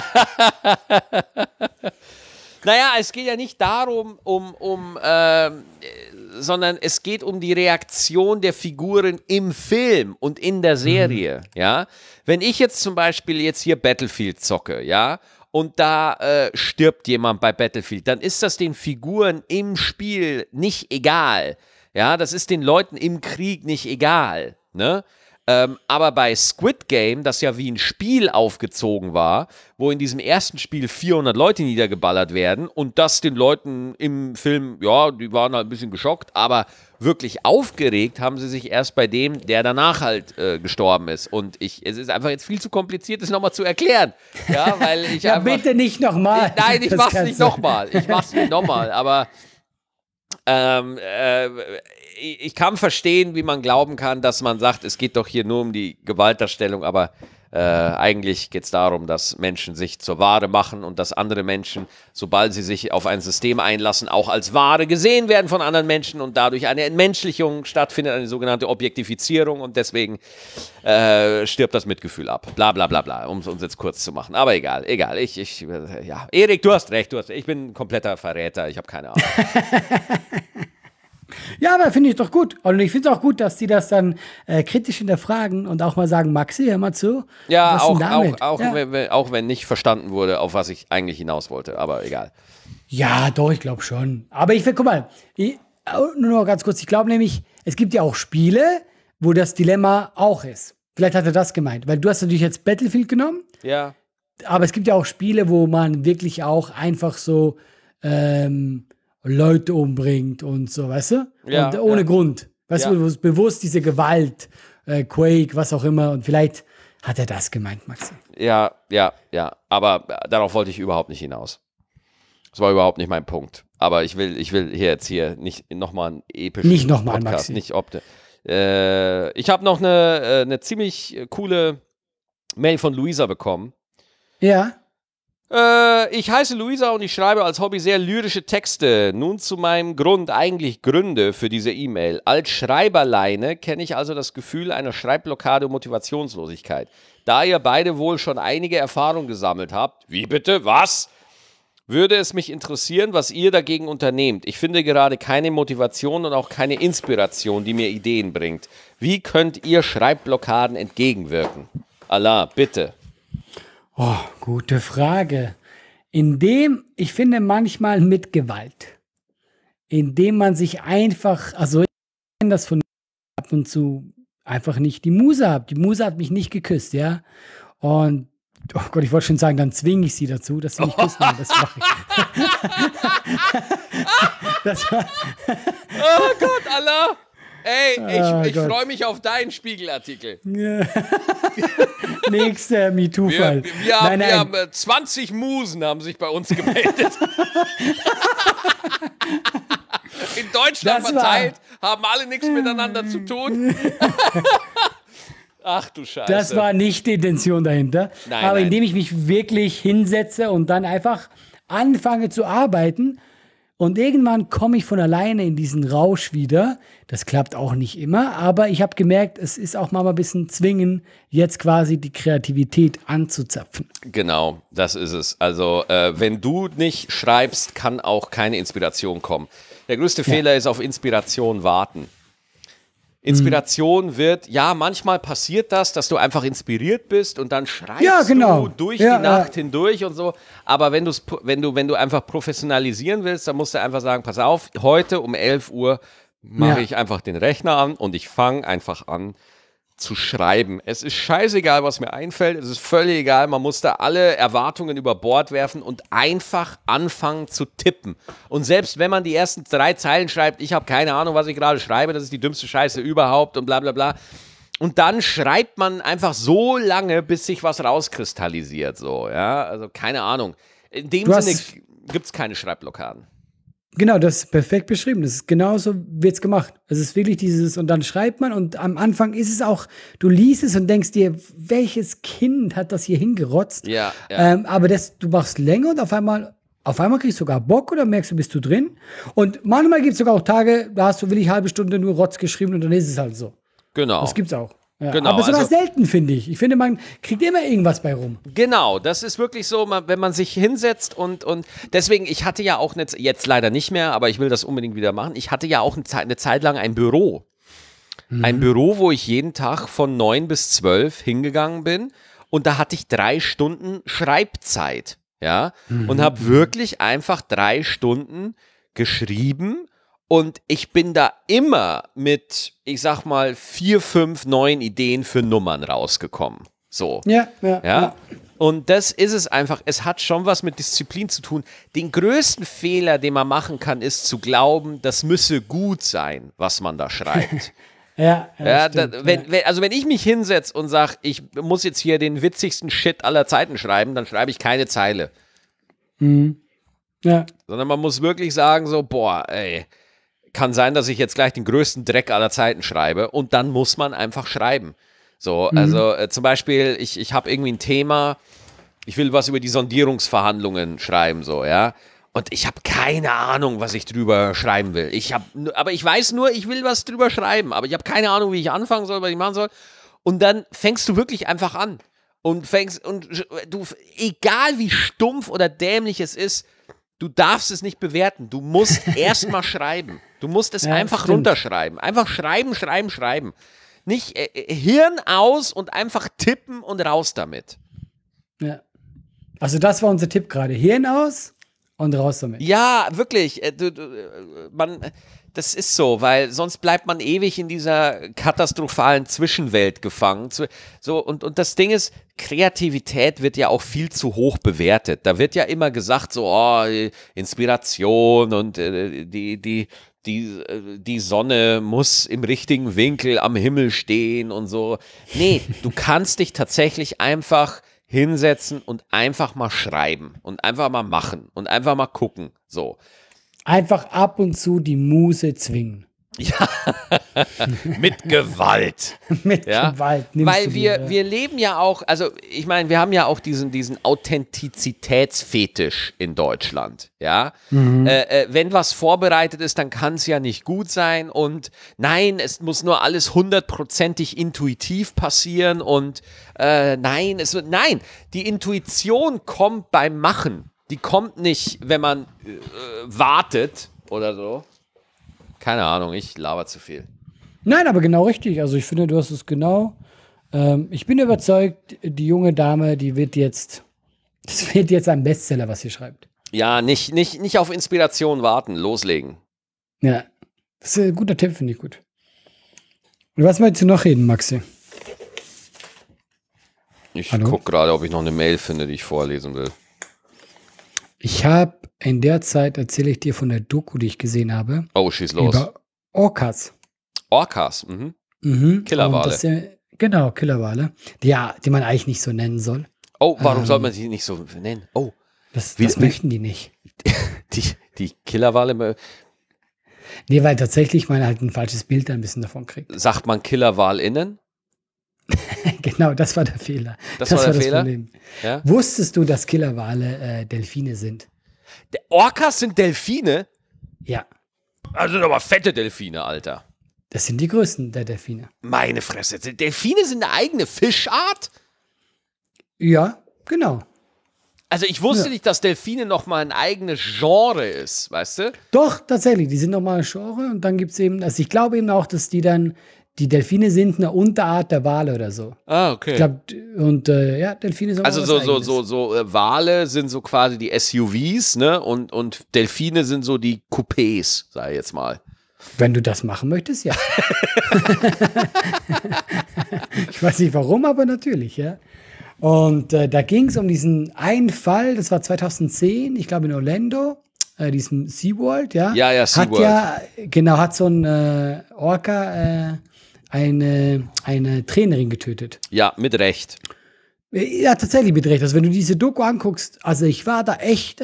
Naja, es geht ja nicht darum, sondern es geht um die Reaktion der Figuren im Film und in der Serie, ja. Wenn ich jetzt zum Beispiel jetzt hier Battlefield zocke, ja, und da stirbt jemand bei Battlefield, dann ist das den Figuren im Spiel nicht egal, ja, das ist den Leuten im Krieg nicht egal, ne? Aber bei Squid Game, das ja wie ein Spiel aufgezogen war, wo in diesem ersten Spiel 400 Leute niedergeballert werden und das den Leuten im Film, ja, die waren halt ein bisschen geschockt, aber wirklich aufgeregt haben sie sich erst bei dem, der danach halt gestorben ist. Und es ist einfach jetzt viel zu kompliziert, das nochmal zu erklären. Ja, weil ich Ja, einfach, bitte nicht nochmal. Nein, ich mach's nicht nochmal. Ich mach's nicht nochmal, aber ich kann verstehen, wie man glauben kann, dass man sagt, es geht doch hier nur um die Gewaltdarstellung, aber eigentlich geht es darum, dass Menschen sich zur Ware machen und dass andere Menschen, sobald sie sich auf ein System einlassen, auch als Ware gesehen werden von anderen Menschen und dadurch eine Entmenschlichung stattfindet, eine sogenannte Objektifizierung, und deswegen stirbt das Mitgefühl ab. Bla bla bla bla, um es uns jetzt kurz zu machen. Aber egal. Ja. Erik, du hast recht. Ich bin ein kompletter Verräter, ich habe keine Ahnung. Ja, aber finde ich doch gut. Und ich finde es auch gut, dass die das dann kritisch hinterfragen und auch mal sagen, Maxi, hör mal zu. Ja, was denn damit? auch wenn nicht verstanden wurde, auf was ich eigentlich hinaus wollte, aber egal. Ja, doch, ich glaube schon. Aber guck mal, nur noch ganz kurz, ich glaube nämlich, es gibt ja auch Spiele, wo das Dilemma auch ist. Vielleicht hat er das gemeint, weil du hast natürlich jetzt Battlefield genommen, Ja. aber es gibt ja auch Spiele, wo man wirklich auch einfach so Leute umbringt und so, weißt du? Ja, und ohne ja. Grund. Weißt Ja. du, wo es bewusst diese Gewalt, Quake, was auch immer. Und vielleicht hat er das gemeint, Maxi. Ja. Aber darauf wollte ich überhaupt nicht hinaus. Das war überhaupt nicht mein Punkt. Aber ich will hier nicht nochmal einen epischen Nicht nochmal, Podcast. Maxi. Nicht ich habe noch eine ziemlich coole Mail von Luisa bekommen. Ja. Ich heiße Luisa und ich schreibe als Hobby sehr lyrische Texte. Nun zu meinem Gründe für diese E-Mail. Als Schreiberleine kenne ich also das Gefühl einer Schreibblockade und Motivationslosigkeit. Da ihr beide wohl schon einige Erfahrungen gesammelt habt, wie bitte, was? Würde es mich interessieren, was ihr dagegen unternehmt. Ich finde gerade keine Motivation und auch keine Inspiration, die mir Ideen bringt. Wie könnt ihr Schreibblockaden entgegenwirken? Allah, bitte. Oh, gute Frage. Ich finde manchmal mit Gewalt. Indem man sich einfach, also ich kenne das von ab und zu einfach nicht die Muse habe. Die Muse hat mich nicht geküsst, ja. Und, oh Gott, ich wollte schon sagen, dann zwinge ich sie dazu, dass sie mich küssen. Das mache ich. Oh Gott, Allah! Ey, ich Gott. freue mich auf deinen Spiegelartikel. Nächster MeToo-Fall. Wir haben 20 Musen haben sich bei uns gemeldet. In Deutschland verteilt, haben alle nichts miteinander zu tun. Ach du Scheiße. Das war nicht die Intention dahinter. Aber indem ich mich wirklich hinsetze und dann einfach anfange zu arbeiten und irgendwann komme ich von alleine in diesen Rausch wieder. Das klappt auch nicht immer, aber ich habe gemerkt, es ist auch mal ein bisschen zwingen, jetzt quasi die Kreativität anzuzapfen. Genau, das ist es. Also wenn du nicht schreibst, kann auch keine Inspiration kommen. Der größte Fehler ist auf Inspiration warten. Inspiration wird, manchmal passiert das, dass du einfach inspiriert bist und dann schreibst du durch die Nacht hindurch und so. Aber wenn du einfach professionalisieren willst, dann musst du einfach sagen, pass auf, heute um 11 Uhr mache ich einfach den Rechner an und ich fange einfach an zu schreiben. Es ist scheißegal, was mir einfällt. Es ist völlig egal. Man muss da alle Erwartungen über Bord werfen und einfach anfangen zu tippen. Und selbst wenn man die ersten 3 Zeilen schreibt, ich habe keine Ahnung, was ich gerade schreibe, das ist die dümmste Scheiße überhaupt und bla bla bla. Und dann schreibt man einfach so lange, bis sich was rauskristallisiert. So, ja? Also keine Ahnung. In dem Sinne gibt es keine Schreibblockaden. Genau, das ist perfekt beschrieben. Das ist genauso wird's gemacht. Es ist wirklich dieses, und dann schreibt man und am Anfang ist es auch, du liest es und denkst dir, welches Kind hat das hier hingerotzt? Ja. Aber du machst länger und auf einmal kriegst du sogar Bock oder merkst du, bist du drin? Und manchmal gibt es sogar auch Tage, da hast du wirklich halbe Stunde nur Rotz geschrieben und dann ist es halt so. Genau. Das gibt's auch. Ja, genau, aber sogar selten, finde ich. Ich finde, man kriegt immer irgendwas bei rum. Genau, das ist wirklich so, wenn man sich hinsetzt und deswegen, ich hatte ja auch jetzt leider nicht mehr, aber ich will das unbedingt wieder machen. Ich hatte ja auch eine Zeit lang ein Büro. Ein Büro, wo ich jeden Tag von 9 bis 12 hingegangen bin und da hatte ich 3 Stunden Schreibzeit, ja, und habe wirklich einfach 3 Stunden geschrieben. Und ich bin da immer mit, ich sag mal, 4, 5 neuen Ideen für Nummern rausgekommen. So. Ja. Und das ist es einfach. Es hat schon was mit Disziplin zu tun. Den größten Fehler, den man machen kann, ist zu glauben, das müsse gut sein, was man da schreibt. Wenn ich mich hinsetze und sage, ich muss jetzt hier den witzigsten Shit aller Zeiten schreiben, dann schreibe ich keine Zeile. Ja. Sondern man muss wirklich sagen so, boah, ey, kann sein, dass ich jetzt gleich den größten Dreck aller Zeiten schreibe und dann muss man einfach schreiben. So, also zum Beispiel, ich habe irgendwie ein Thema, ich will was über die Sondierungsverhandlungen schreiben, so, ja. Und ich habe keine Ahnung, was ich drüber schreiben will. Aber ich weiß nur, ich will was drüber schreiben, aber ich habe keine Ahnung, wie ich anfangen soll, was ich machen soll. Und dann fängst du wirklich einfach an. Und egal wie stumpf oder dämlich es ist, du darfst es nicht bewerten. Du musst erst mal schreiben. Du musst es einfach runterschreiben. Einfach schreiben. Nicht Hirn aus und einfach tippen und raus damit. Ja. Also das war unser Tipp gerade. Hirn aus und raus damit. Ja, wirklich. Das ist so, weil sonst bleibt man ewig in dieser katastrophalen Zwischenwelt gefangen. Und das Ding ist, Kreativität wird ja auch viel zu hoch bewertet. Da wird ja immer gesagt, so, Inspiration und die Sonne muss im richtigen Winkel am Himmel stehen und so. Nee, du kannst dich tatsächlich einfach hinsetzen und einfach mal schreiben und einfach mal machen und einfach mal gucken, so. Einfach ab und zu die Muse zwingen. Ja, mit Gewalt. Mit Ja? Gewalt. Weil wir leben ja auch, also ich meine, wir haben ja auch diesen Authentizitätsfetisch in Deutschland, ja. Wenn was vorbereitet ist, dann kann es ja nicht gut sein und nein, es muss nur alles 100%ig intuitiv passieren und nein, die Intuition kommt beim Machen. Die kommt nicht, wenn man wartet oder so. Keine Ahnung, ich laber zu viel. Nein, aber genau richtig. Also ich finde, du hast es genau. Ich bin überzeugt, die junge Dame, das wird jetzt ein Bestseller, was sie schreibt. Ja, nicht auf Inspiration warten, loslegen. Ja, das ist ein guter Tipp, finde ich gut. Und was möchtest du noch reden, Maxi? Ich Hallo? gucke gerade, ob ich noch eine Mail finde, die ich vorlesen will. Ich habe in der Zeit, erzähle ich dir von der Doku, die ich gesehen habe. Oh, schieß los. Über Orcas. Orcas, Killerwale. Genau, Killerwale. Die man eigentlich nicht so nennen soll. Oh, warum soll man sie nicht so nennen? Oh. Das möchten die nicht. Die Killerwale, Nee, weil tatsächlich man halt ein falsches Bild ein bisschen davon kriegt. sagt man KillerwalInnen? Genau, das war der Fehler. Das war der Fehler? Problem. Ja? Wusstest du, dass Killerwale Delfine sind? Orcas sind Delfine? Ja, Also sind aber fette Delfine, Alter. das sind die größten der Delfine. Meine Fresse. Delfine sind eine eigene Fischart? Ja, genau. Also ich wusste Ja. nicht, dass Delfine nochmal ein eigenes Genre ist, weißt du? Doch, tatsächlich, die sind nochmal ein Genre und dann gibt es eben, also ich glaube eben auch, dass die Delfine sind eine Unterart der Wale oder so. Ah, okay. Ich glaube, und ja, Delfine sind Also auch was Eigenes. Wale sind so quasi die SUVs, ne? Und Delfine sind so die Coupés, sag ich jetzt mal. Wenn du das machen möchtest, ja. Ich weiß nicht warum, aber natürlich, ja. Und da ging es um diesen einen Fall, das war 2010, ich glaube in Orlando, diesem SeaWorld, ja. Ja, SeaWorld. Hat so ein Orca eine Trainerin getötet. Ja, mit Recht. Ja, tatsächlich mit Recht. Also wenn du diese Doku anguckst, also ich war da echt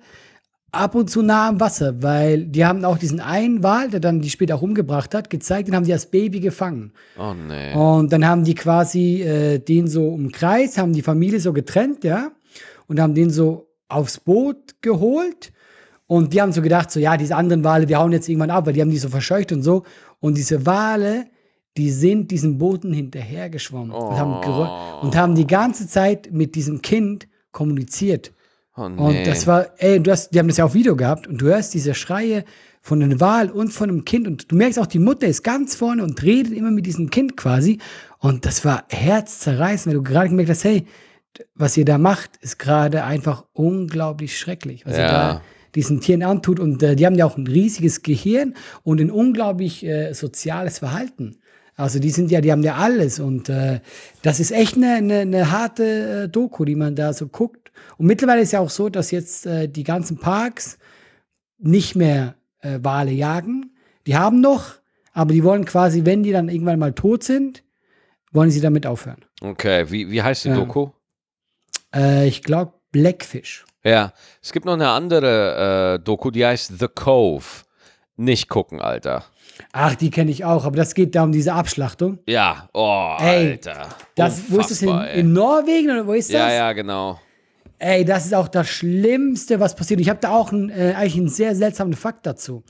ab und zu nah am Wasser, weil die haben auch diesen einen Wal, der dann die später auch umgebracht hat, gezeigt, den haben die als Baby gefangen. Oh nee. Und dann haben die quasi den so umkreist, haben die Familie so getrennt, ja, und haben den so aufs Boot geholt. Und die haben so gedacht, so ja, diese anderen Wale, die hauen jetzt irgendwann ab, weil die haben die so verscheucht und so. Und diese Wale, die sind diesen Booten hinterhergeschwommen und haben die ganze Zeit mit diesem Kind kommuniziert. Oh nee. Und das war, die haben das ja auf Video gehabt und du hörst diese Schreie von einem Wal und von einem Kind und du merkst auch, die Mutter ist ganz vorne und redet immer mit diesem Kind quasi. Und das war herzzerreißend, weil du gerade gemerkt hast, hey, was ihr da macht, ist gerade einfach unglaublich schrecklich, was ihr da diesen Tieren antut. Und die haben ja auch ein riesiges Gehirn und ein unglaublich soziales Verhalten. Also die haben ja alles und das ist echt eine harte Doku, die man da so guckt. Und mittlerweile ist ja auch so, dass jetzt die ganzen Parks nicht mehr Wale jagen. Die haben noch, aber die wollen quasi, wenn die dann irgendwann mal tot sind, wollen sie damit aufhören. Okay, wie heißt die Doku? Ich glaube Blackfish. Ja, es gibt noch eine andere Doku, die heißt The Cove. Nicht gucken, Alter. Ach, die kenne ich auch, aber das geht da um diese Abschlachtung. Ja, oh, Ey, Alter. Wo ist das in Norwegen oder wo ist das? Ja, genau. Ey, das ist auch das Schlimmste, was passiert. Ich habe da auch eigentlich einen sehr seltsamen Fakt dazu.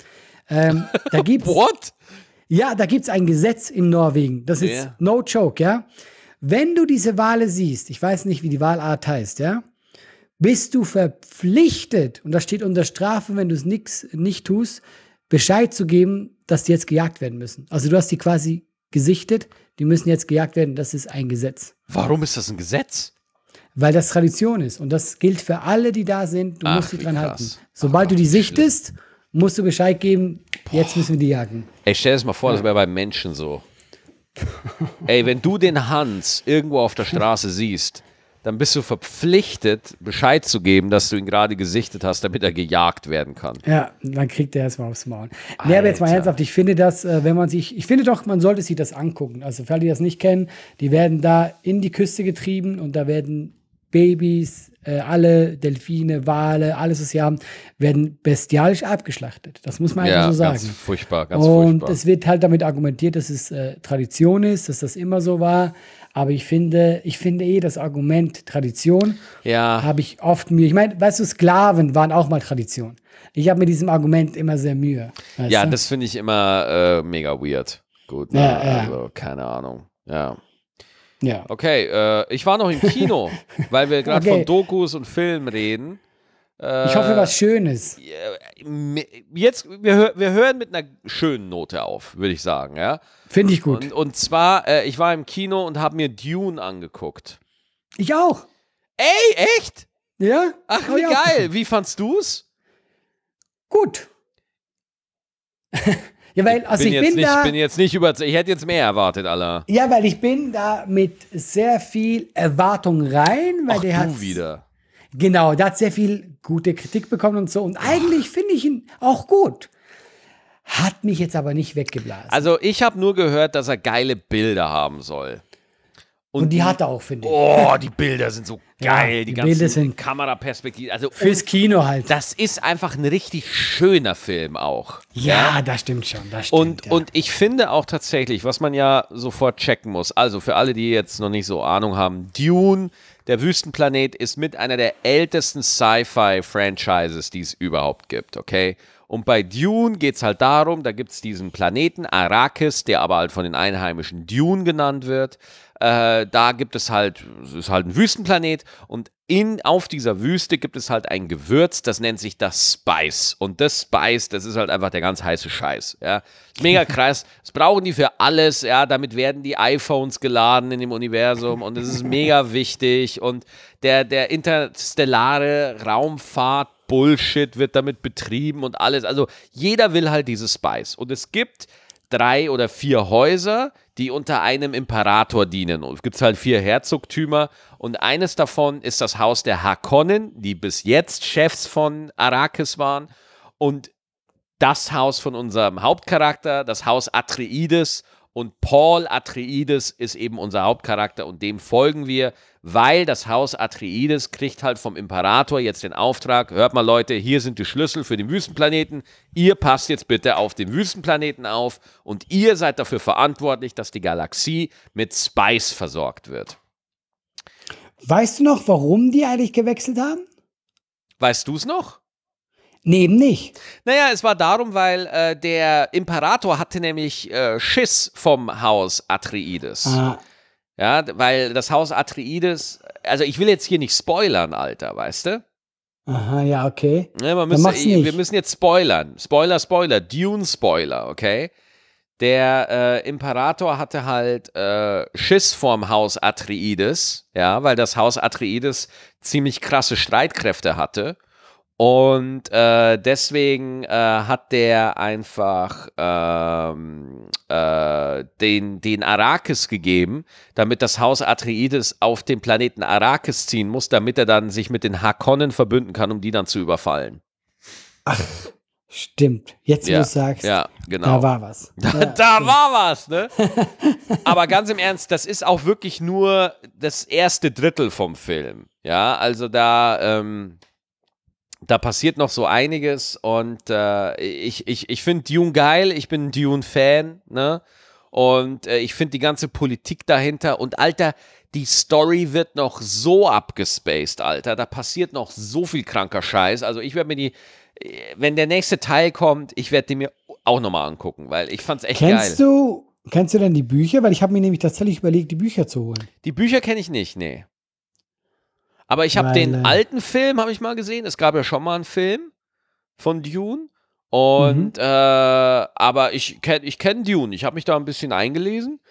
Da gibt's, What? Ja, da gibt es ein Gesetz in Norwegen. Das ist no joke, ja. Wenn du diese Wale siehst, ich weiß nicht, wie die Walart heißt, ja, bist du verpflichtet, und das steht unter Strafe, wenn du es nicht tust, Bescheid zu geben, dass die jetzt gejagt werden müssen. Also du hast die quasi gesichtet, die müssen jetzt gejagt werden, das ist ein Gesetz. Warum ist das ein Gesetz? Weil das Tradition ist und das gilt für alle, die da sind, du musst dich dran halten. krass. Sobald du die sichtest, musst du Bescheid geben, jetzt müssen wir die jagen. Ey, stell dir das mal vor, das wäre bei Menschen so. Ey, wenn du den Hans irgendwo auf der Straße siehst, dann bist du verpflichtet, Bescheid zu geben, dass du ihn gerade gesichtet hast, damit er gejagt werden kann. Ja, dann kriegt er erstmal aufs Maul. Nee, aber jetzt mal ernsthaft, ich finde das, ich finde doch, man sollte sich das angucken. Also für alle, die das nicht kennen, die werden da in die Küste getrieben und da werden Babys, alle Delfine, Wale, alles, was sie haben, werden bestialisch abgeschlachtet. Das muss man einfach so sagen. Ganz furchtbar, ganz und furchtbar. es wird halt damit argumentiert, dass es Tradition ist, dass das immer so war. Aber ich finde das Argument Tradition habe ich oft Mühe. Ich meine, weißt du, Sklaven waren auch mal Tradition. Ich habe mit diesem Argument immer sehr Mühe. Ja, du? das finde ich immer mega weird. Gut, ne? Also keine Ahnung. Ja. Okay, ich war noch im Kino, weil wir gerade von Dokus und Filmen reden. Ich hoffe, was Schönes. Jetzt, wir hören mit einer schönen Note auf, würde ich sagen, ja. Finde ich gut. Und zwar, ich war im Kino und habe mir Dune angeguckt. Ich auch. Ey, echt? Ja? Ach, wie geil. Wie fandst du's? Gut. Ja, weil, also ich bin jetzt nicht ich hätte jetzt mehr erwartet, Alter. Ja, weil ich bin da mit sehr viel Erwartung rein, weil der hat wieder. Genau, der hat sehr viel gute Kritik bekommen und so. Und eigentlich finde ich ihn auch gut. Hat mich jetzt aber nicht weggeblasen. Also ich habe nur gehört, dass er geile Bilder haben soll. Und die hat er auch, finde ich. Oh, die Bilder sind so geil. Ja, die Bilder ganzen sind Kameraperspektiven. Also fürs Kino halt. Das ist einfach ein richtig schöner Film auch. Ja, das stimmt schon. Das stimmt, und ich finde auch tatsächlich, was man ja sofort checken muss, also für alle, die jetzt noch nicht so Ahnung haben, Dune, der Wüstenplanet, ist mit einer der ältesten Sci-Fi-Franchises, die es überhaupt gibt, okay? Und bei Dune geht es halt darum, da gibt es diesen Planeten Arrakis, der aber halt von den Einheimischen Dune genannt wird. Da gibt es halt, es ist halt ein Wüstenplanet und auf dieser Wüste gibt es halt ein Gewürz, das nennt sich das Spice. Und das Spice, das ist halt einfach der ganz heiße Scheiß. Ja. Mega krass. Das brauchen die für alles, ja. Damit werden die iPhones geladen in dem Universum und es ist mega wichtig. Und der interstellare Raumfahrt-Bullshit wird damit betrieben und alles. Also jeder will halt dieses Spice. Und es gibt 3 oder 4 Häuser, die unter einem Imperator dienen. Und es gibt halt 4 Herzogtümer und eines davon ist das Haus der Harkonnen, die bis jetzt Chefs von Arrakis waren. Und das Haus von unserem Hauptcharakter, das Haus Atreides. Und Paul Atreides ist eben unser Hauptcharakter und dem folgen wir, weil das Haus Atreides kriegt halt vom Imperator jetzt den Auftrag, hört mal Leute, hier sind die Schlüssel für den Wüstenplaneten, ihr passt jetzt bitte auf den Wüstenplaneten auf und ihr seid dafür verantwortlich, dass die Galaxie mit Spice versorgt wird. Weißt du noch, warum die eigentlich gewechselt haben? Weißt du es noch? Nee, eben nicht. Naja, es war darum, weil der Imperator hatte nämlich Schiss vom Haus Atreides. Ja, weil das Haus Atreides, also ich will jetzt hier nicht spoilern, Alter, weißt du? Aha, ja, okay. Ja, wir müssen jetzt spoilern. Spoiler, Dune-Spoiler, okay? Der Imperator hatte halt Schiss vorm Haus Atreides, ja, weil das Haus Atreides ziemlich krasse Streitkräfte hatte. Und deswegen hat der einfach den Arrakis gegeben, damit das Haus Atreides auf den Planeten Arrakis ziehen muss, damit er dann sich mit den Harkonnen verbünden kann, um die dann zu überfallen. Ach, stimmt. Jetzt, wo du es sagst. Ja, genau. Da war was. Da war was, ne? Aber ganz im Ernst, das ist auch wirklich nur das erste Drittel vom Film. Ja, also da passiert noch so einiges und ich finde Dune geil, ich bin Dune-Fan, ne? Und ich finde die ganze Politik dahinter und Alter, die Story wird noch so abgespaced, Alter. Da passiert noch so viel kranker Scheiß. Also ich werde mir wenn der nächste Teil kommt, ich werde den mir auch nochmal angucken, weil ich fand's echt geil. Kennst du denn die Bücher? Weil ich habe mir nämlich tatsächlich überlegt, die Bücher zu holen. Die Bücher kenne ich nicht, nee. Aber ich habe den alten Film, habe ich mal gesehen. Es gab ja schon mal einen Film von Dune. Und, aber ich kenn Dune. Ich habe mich da ein bisschen eingelesen.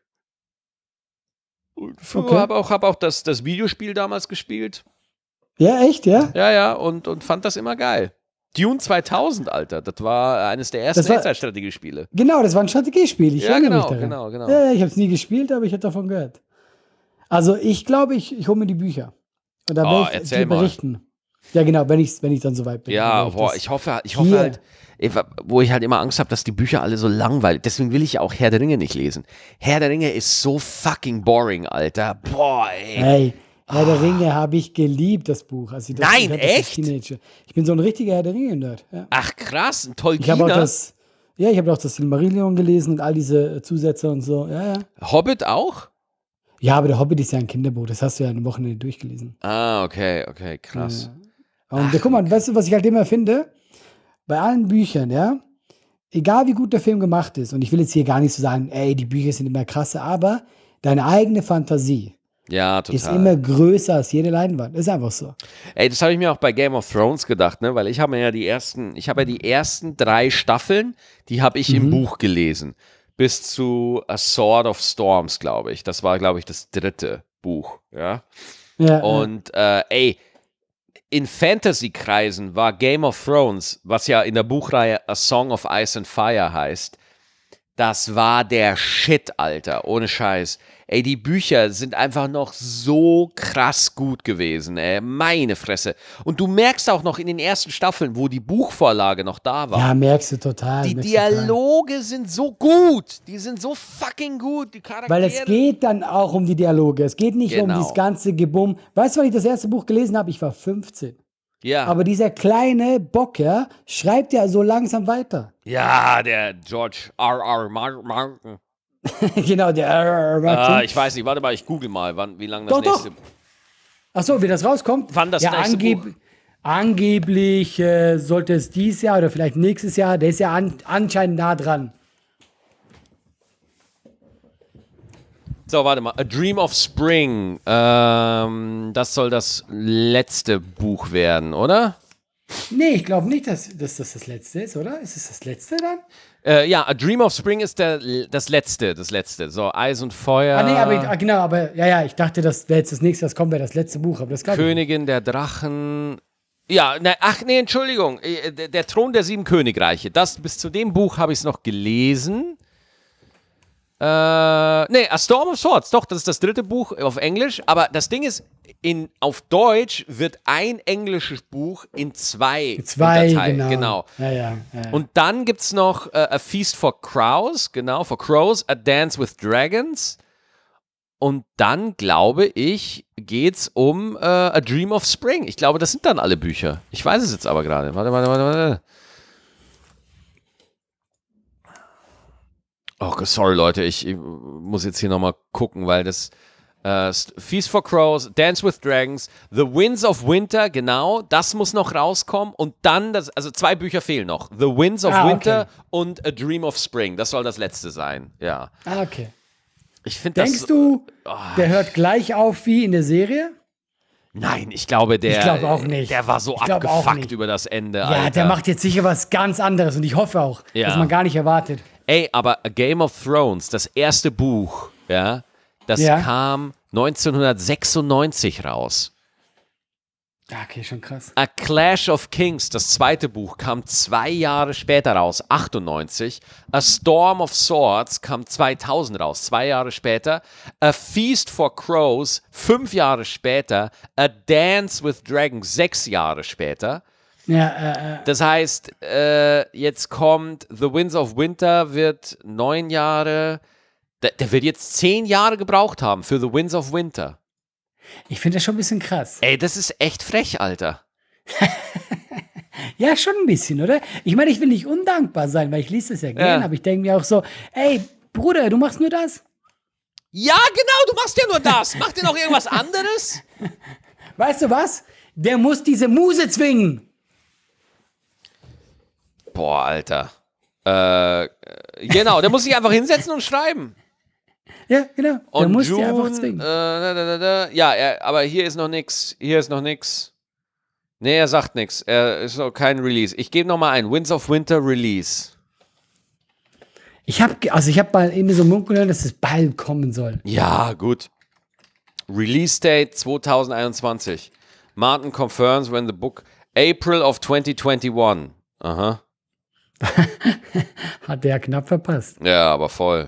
Und habe auch das Videospiel damals gespielt. Ja, echt, ja? Ja, und fand das immer geil. Dune 2000, Alter. Das war eines der ersten Echtzeitstrategiespiele. Genau, das war ein Strategiespiel. Ich erinnere mich daran. Genau. Ja, ich habe es nie gespielt, aber ich habe davon gehört. Also ich glaube, ich hole mir die Bücher. Und da werde ich dir berichten. Ja, genau, wenn ich dann soweit bin. Ja, ich hoffe halt, wo ich halt immer Angst habe, dass die Bücher alle so langweilig. Deswegen will ich ja auch Herr der Ringe nicht lesen. Herr der Ringe ist so fucking boring, Alter. Boah, ey. Hey, Herr der Ringe habe ich geliebt, das Buch. Nein, echt? Ich bin so ein richtiger Herr der Ringe-Nerd. Ja. Ach krass, ein Tolkiener. Ich habe auch das Silmarillion gelesen und all diese Zusätze und so. Ja. Hobbit auch? Ja, aber der Hobbit ist ja ein Kinderbuch. Das hast du ja eine Wochenende durchgelesen. Ah, okay, krass. Ja. Und guck mal, weißt du, was ich halt immer finde? Bei allen Büchern, ja, egal wie gut der Film gemacht ist, und ich will jetzt hier gar nicht so sagen, ey, die Bücher sind immer krasse, aber deine eigene Fantasie ist immer größer als jede Leinwand. Ist einfach so. Ey, das habe ich mir auch bei Game of Thrones gedacht, ne? Weil ich habe ja die ersten 3 Staffeln, die habe ich im Buch gelesen. Bis zu A Sword of Storms, glaube ich. Das war, glaube ich, das 3. Buch, ja. Und in Fantasy-Kreisen war Game of Thrones, was ja in der Buchreihe A Song of Ice and Fire heißt, das war der Shit, Alter, ohne Scheiß. Ey, die Bücher sind einfach noch so krass gut gewesen, ey, meine Fresse. Und du merkst auch noch in den ersten Staffeln, wo die Buchvorlage noch da war. Ja, merkst du total. Die Dialoge sind so gut, die sind so fucking gut, die Charaktere. Weil es geht dann auch um die Dialoge, es geht nicht um das ganze Gebumm. Weißt du, wann ich das erste Buch gelesen habe? Ich war 15. Ja. Aber dieser kleine Bock, ja, schreibt ja so langsam weiter. Ja, der George R.R. Martin. Genau, der R.R. Martin. Ich weiß nicht, warte mal, ich google mal, wie lange das nächste... Achso, wie das rauskommt? Wann das nächste Buch? Angeblich sollte es dieses Jahr oder vielleicht nächstes Jahr, der ist ja anscheinend nah dran. So, warte mal. A Dream of Spring. Das soll das letzte Buch werden, oder? Nee, ich glaube nicht, dass das das letzte ist, oder? Ist es das letzte dann? Ja, A Dream of Spring ist das letzte. So, Eis und Feuer. Ich dachte, das wäre jetzt das nächste, was kommt, wäre das letzte Buch. Aber das Königin der Drachen. Ja, Entschuldigung. Der Thron der 7 Königreiche. Bis zu dem Buch habe ich es noch gelesen. A Storm of Swords, doch, das ist das 3. Buch auf Englisch, aber das Ding ist, auf Deutsch wird ein englisches Buch in 2 unterteilt. Genau. Ja. Und dann gibt es noch A Feast for Crows, A Dance with Dragons. Und dann, glaube ich, geht's um A Dream of Spring. Ich glaube, das sind dann alle Bücher. Ich weiß es jetzt aber gerade. Warte. Oh, sorry, Leute, ich muss jetzt hier nochmal gucken, weil das Feast for Crows, Dance with Dragons, The Winds of Winter, genau, das muss noch rauskommen und dann, also 2 Bücher fehlen noch, The Winds of Winter und A Dream of Spring, das soll das letzte sein, ja. Okay. Ich finde das... Denkst du, der hört gleich auf wie in der Serie? Nein, ich glaube auch nicht. Der war so abgefuckt über das Ende, Ja, Alter. der macht jetzt sicher was ganz anderes und ich hoffe auch, dass man gar nicht erwartet. Ey, aber A Game of Thrones, das erste Buch, das kam 1996 raus. Okay, schon krass. A Clash of Kings, das 2. Buch, kam 2 Jahre später raus, 98. A Storm of Swords kam 2000 raus, 2 Jahre später. A Feast for Crows, 5 Jahre später. A Dance with Dragons, 6 Jahre später. Ja, Das heißt, jetzt kommt The Winds of Winter, wird 9 Jahre, der wird jetzt 10 Jahre gebraucht haben für The Winds of Winter. Ich finde das schon ein bisschen krass. Ey, das ist echt frech, Alter. Ja, schon ein bisschen, oder? Ich meine, ich will nicht undankbar sein, weil ich lese das ja gerne, aber ich denke mir auch so, ey, Bruder, du machst nur das? Ja, genau, du machst ja nur das. Mach dir noch irgendwas anderes? Weißt du was? Der muss diese Muse zwingen. Boah, Alter. Genau, der muss sich einfach hinsetzen und schreiben. Ja, genau. Der Und muss June, die einfach zwingen. Aber hier ist noch nix. Nee, er sagt nichts. Er ist noch kein Release. Ich gebe nochmal ein. Winds of Winter Release. Ich hab mal eben so munkeln hören, dass es bald kommen soll. Ja, gut. Release Date 2021. Martin confirms when the book April of 2021. Aha. Hat der knapp verpasst. Ja, aber voll.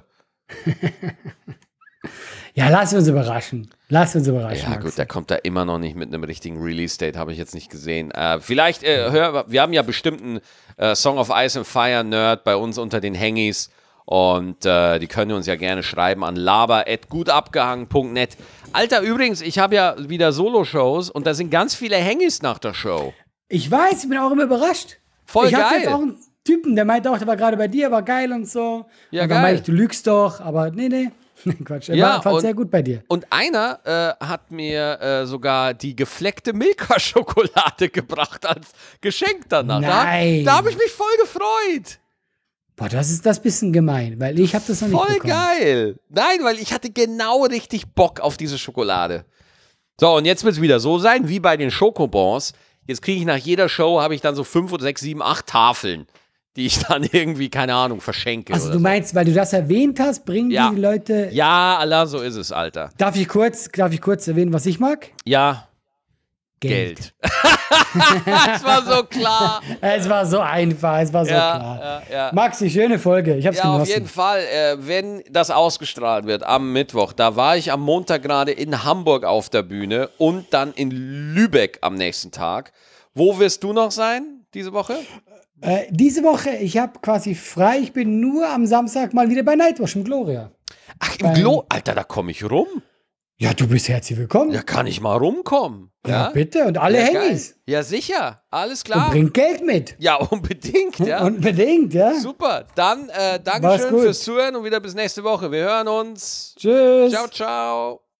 Ja, lass uns überraschen. Ja, Ja, gut, der kommt da immer noch nicht mit einem richtigen Release-Date, habe ich jetzt nicht gesehen. Vielleicht, wir haben ja bestimmt einen Song of Ice and Fire Nerd bei uns unter den Hengis und die können uns ja gerne schreiben an laber@gutabgehangen.net. Alter, übrigens, ich habe ja wieder Solo-Shows und da sind ganz viele Hengis nach der Show. Ich weiß, ich bin auch immer überrascht. Voll ich hatte geil. jetzt auch einen Typen, der meinte auch, der war gerade bei dir, war geil und so. Ja, und dann geil. meinte ich, du lügst doch, aber nee. Quatsch, er fand sehr gut bei dir. Und einer hat mir sogar die gefleckte Milka-Schokolade gebracht als Geschenk danach. Nein. Da habe ich mich voll gefreut. Boah, das ist das bisschen gemein, weil ich habe das noch nicht Voll bekommen. geil. Nein, weil ich hatte genau richtig Bock auf diese Schokolade. So, und jetzt wird es wieder so sein, wie bei den Schokobons. Jetzt kriege ich nach jeder Show, habe ich dann so 5 oder 6, 7, 8 Tafeln, die ich dann irgendwie, keine Ahnung, verschenke. Also oder du meinst, weil du das erwähnt hast, bringen Ja. die Leute... Ja, Allah, so ist es, Alter. Darf ich kurz erwähnen, was ich mag? Ja, Geld. Das war so klar. Es war so einfach, es war so klar. Ja. Maxi, schöne Folge, ich hab's Ja, genossen. auf jeden Fall, wenn das ausgestrahlt wird am Mittwoch, da war ich am Montag gerade in Hamburg auf der Bühne und dann in Lübeck am nächsten Tag. Wo wirst du noch sein diese Woche? Diese Woche, ich habe quasi frei, ich bin nur am Samstag mal wieder bei Nightwash im Gloria. Ach, im Glo? Alter, da komme ich rum. Ja, du bist herzlich willkommen. Ja, kann ich mal rumkommen. Ja, bitte. Und alle Ja, Hengis. geil. Ja, sicher. Alles Und klar. bringt Geld mit. Ja, unbedingt. Ja. Unbedingt, ja. Super. Dann Mach's Dankeschön gut. fürs Zuhören und wieder bis nächste Woche. Wir hören uns. Tschüss. Ciao, ciao.